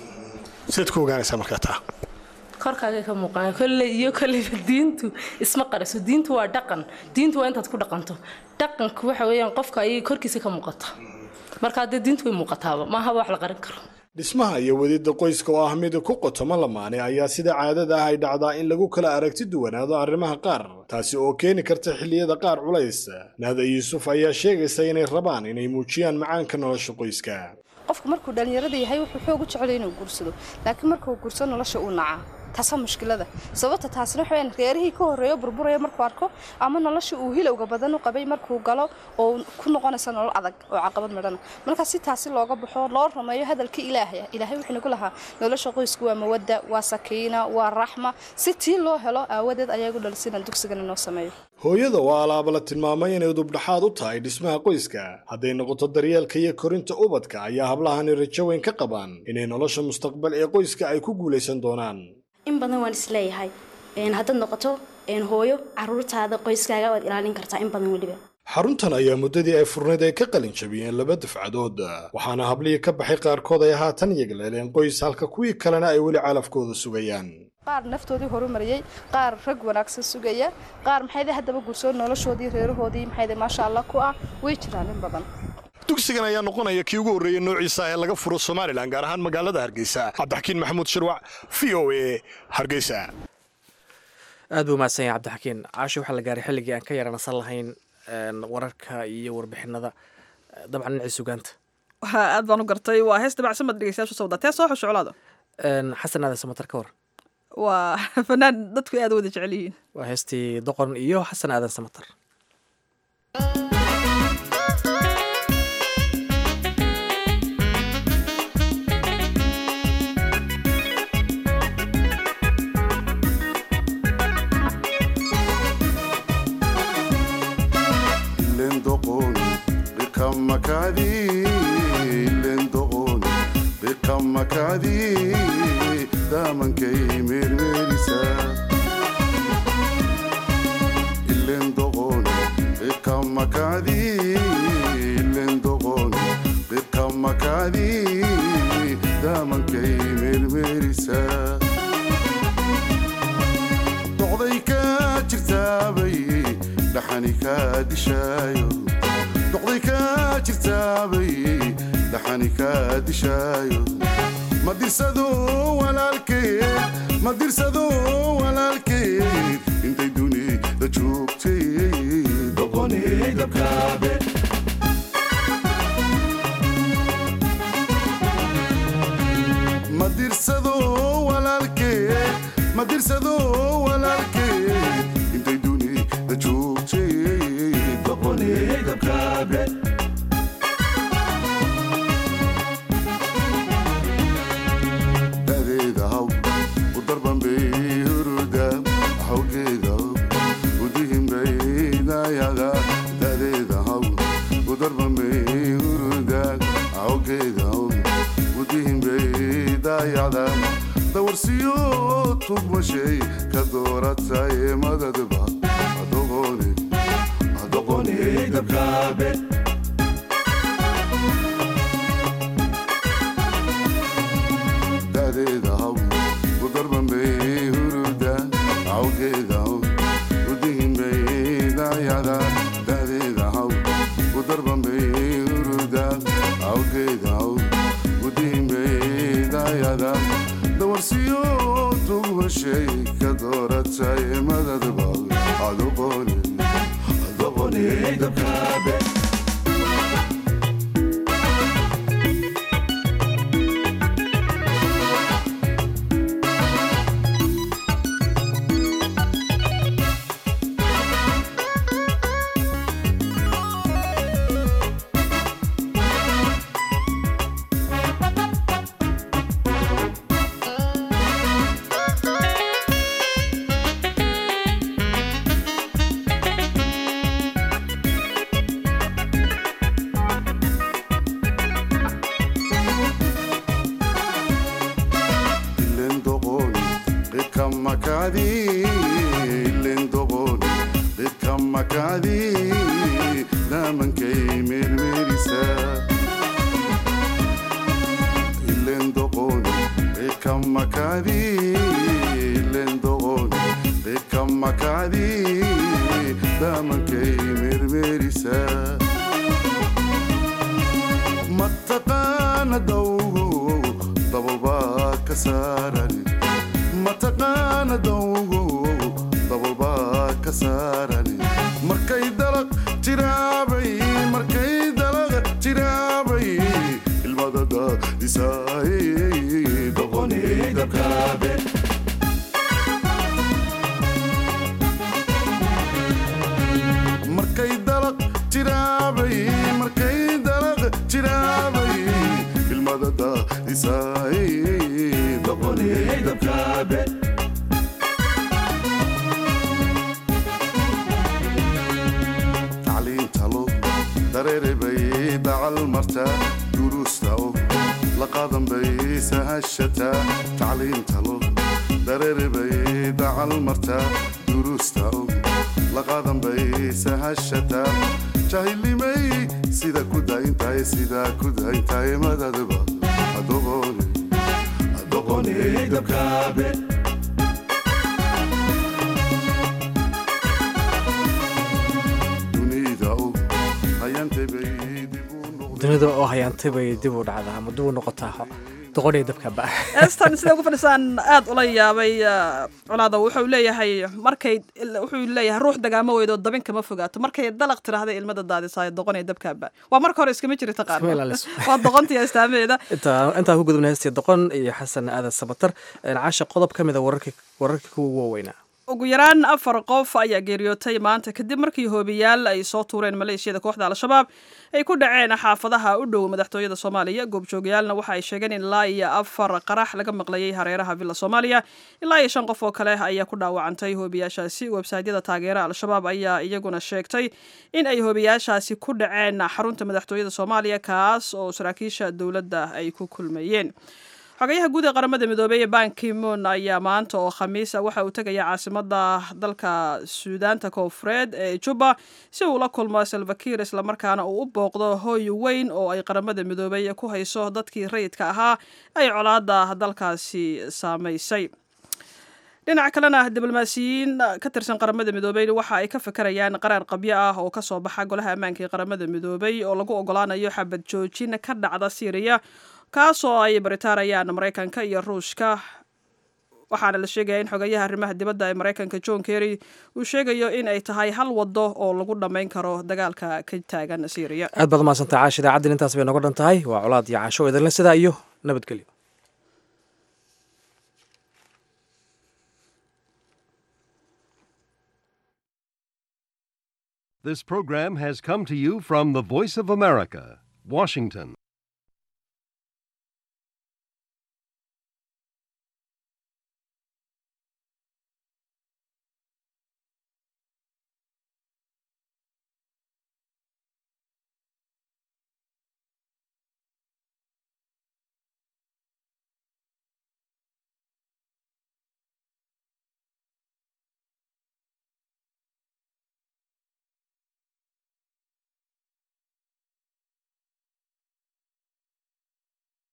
sidaad ku ogaanaysaa markaa taa korkaaga ka muuqan kolley iyo kolleyba diintu isma qariso diintu waa dhaqan diintu waa intaad ku dhaqanto dhaqanku waxa weeyaan qofka ayay korkiisa ka muuqata markaa dee diintu way muuqataaba maaha wax la qarin karo dhismaha iyo wadida qoyska oo ah mid ku qotoma lamaane ayaa sida caadada ah ay dhacdaa in lagu kala aragti duwanaado arrimaha qaar taasi oo keeni karta xilliyada qaar culays naada yuusuf ayaa sheegaysa inay rabaan inay muujiyaan macaanka nolosha qoyska qofku markuu dhalinyarada yahay wuxuu xoog u jecel inuu guursado laakiin markuu guursado nolosha uu nacaa taasoo mushkilada sababta taasina waxa weeyaan reerihii ka horeeyo burburaya markuu arko ama nolosha uu hilowga badan u qabay markuu galo oo ku noqonaysa nolol adag oo caqabad midhana marka si taasi looga baxo loo rumeeyo hadalka ilaahay ilaahay wuxuu nagu lahaa nolosha qoysku waa mawadda waa sakiina waa raxma si tii loo helo aawadeed ayagu dhalisina dugsigan inoo sameeyo hooyada waa alaaba la tilmaamay inay dubdhaxaad u tahay dhismaha qoyska hadday noqoto daryeelka iyo korinta ubadka ayaa hablahani rajo weyn ka qabaan inay nolosha mustaqbal ee qoyska ay ku guulaysan doonaan in badan waan isleeyahay haddaad noqoto hooyo caruurtaada qoyskaaga waad ilaalin kartaa in badan weliba xaruntan ayaa muddadii ay furnayd ay ka qalin jabiyeen laba dafcadood waxaana hablihii ka baxay qaarkood ay haatan yagleeleen qoys halka kuwii kalena ay weli calafkooda sugayaan qaar naftoodii horumariyay qaar rag wanaagsan sugaya qaar maxay haddaba guursoo noloshoodii reerahoodii maxay maasha Allah ku ah way jiraan in badan dugsigan ayaa noqonaya kii ugu horreeyay noociisa ee laga furo Soomaaliland gaar ahaan magaalada Hargeysa Cabdixakiin Maxamuud Shirwac V O A Hargeysa aad buu mahadsan yahay Cabdixakiin caasho waxa la gaaray xilligii aan ka yaranasan lahayn wararka iyo warbixinada dabcan dhinaca sugaanta waxa aad baan u gartay waa heesta bacsamad dhegeystayaasha soo wadatay soo xushuclaado een xasan aadan samatar ka war waa fanaan dadku aad wada jecel yihiin waa heestii doqon iyo xasan aadan samatar مكادي لندغون بكم مكادي دامن كيمير ميرسا لندغون بكم مكادي لندغون بكم مكادي دامن كيمير ميرسا دغديك جرتابي لحنك دشايو دقديك جرتابي لحنك دشايو ما ديرسدو ولا الكيد ما ديرسدو ولا الكيد انت دوني دجوكتي دقوني دبكابي ما ديرسدو ولا الكيد ما ديرسدو ولا الكيد انت دوني دجوكتي دقوني دبكابي dawarsiyo tugmashay ka dooratay madadba adoqoni adoqoni dabkaabe dadeeda haw udarbambay huruda awgeeda udihimbay dayada dadeeda haw udarbambay huruda awgeeda udihimbay dayada dawarsiyo tugmashay ka dooratay madadba adoqoni adoqoni dabkaabe dunida oo hayaantay bay dib u dhacdaa ama dib u noqotaa doqonay dabka ba estan sida ugu fadhisan aad ula yaabay colaada wuxuu leeyahay markay wuxuu leeyahay ruux dagaamo weydo dabin kama fogaato markay dalaq tiraahday ilmada daadisay doqonay dabka ba waa marka hore iskama jiri taqaan waa doqontii astaameeda inta inta ku gudubnay heestii doqon iyo xasan aadan sabatar caasha qodob kamid ah wararka wararka kuwa waaweynaa ugu yaraan afar qof ayaa geeriyootay maanta kadib markii hoobiyaal ay soo tuureen maleeshiyada kooxda al-shabaab ay ku dhaceen xaafadaha u dhow madaxtooyada soomaaliya goobjoogayaalna waxa ay sheegeen in ilaa iyo afar qarax laga maqlayay hareeraha villa soomaaliya ilaa iyo shan qof oo kale ayaa ku dhaawacantay hoobiyaashaasi websaydyada taageera al-shabaab ayaa iyaguna sheegtay in ay hoobiyaashaasi ku dhaceen xarunta madaxtooyada soomaaliya kaas oo saraakiisha dowladda ay ku kulmayeen xogayaha guud ee qaramada midoobey ee ban ki-moon ayaa maanta oo khamiisa waxa uu tegaya caasimada dalka suudaanta koonfureed ee juba si uu la kulmo salva kiir islamarkaana uu u booqdo hooy weyn oo ay qaramada midoobey ku hayso dadkii rayidka ahaa ay colaada dalkaasi saamaysay dhinaca kalena diblomaasiyiin ka tirsan qaramada midoobey waxa ay ka fakarayaan qaraar qabyo ah oo kasoo baxa golaha ammaanka ee qaramada midoobey oo lagu ogolaanayo xabad joojin ka dhacda Syria kaasoo ay baritaarayaan Mareykanka iyo Ruushka waxaana la sheegaya in xogayaha arrimaha dibadda ee Mareykanka John Kerry uu sheegayo in ay tahay hal wado oo lagu dhameyn karo dagaalka ka taagan Syria aad baad maasanta caashida idaacadda intaas bay noqon dhantahay waa colaad iyo caasho idin sidaa iyo nabadgelyo This program has come to you from the Voice of America, Washington.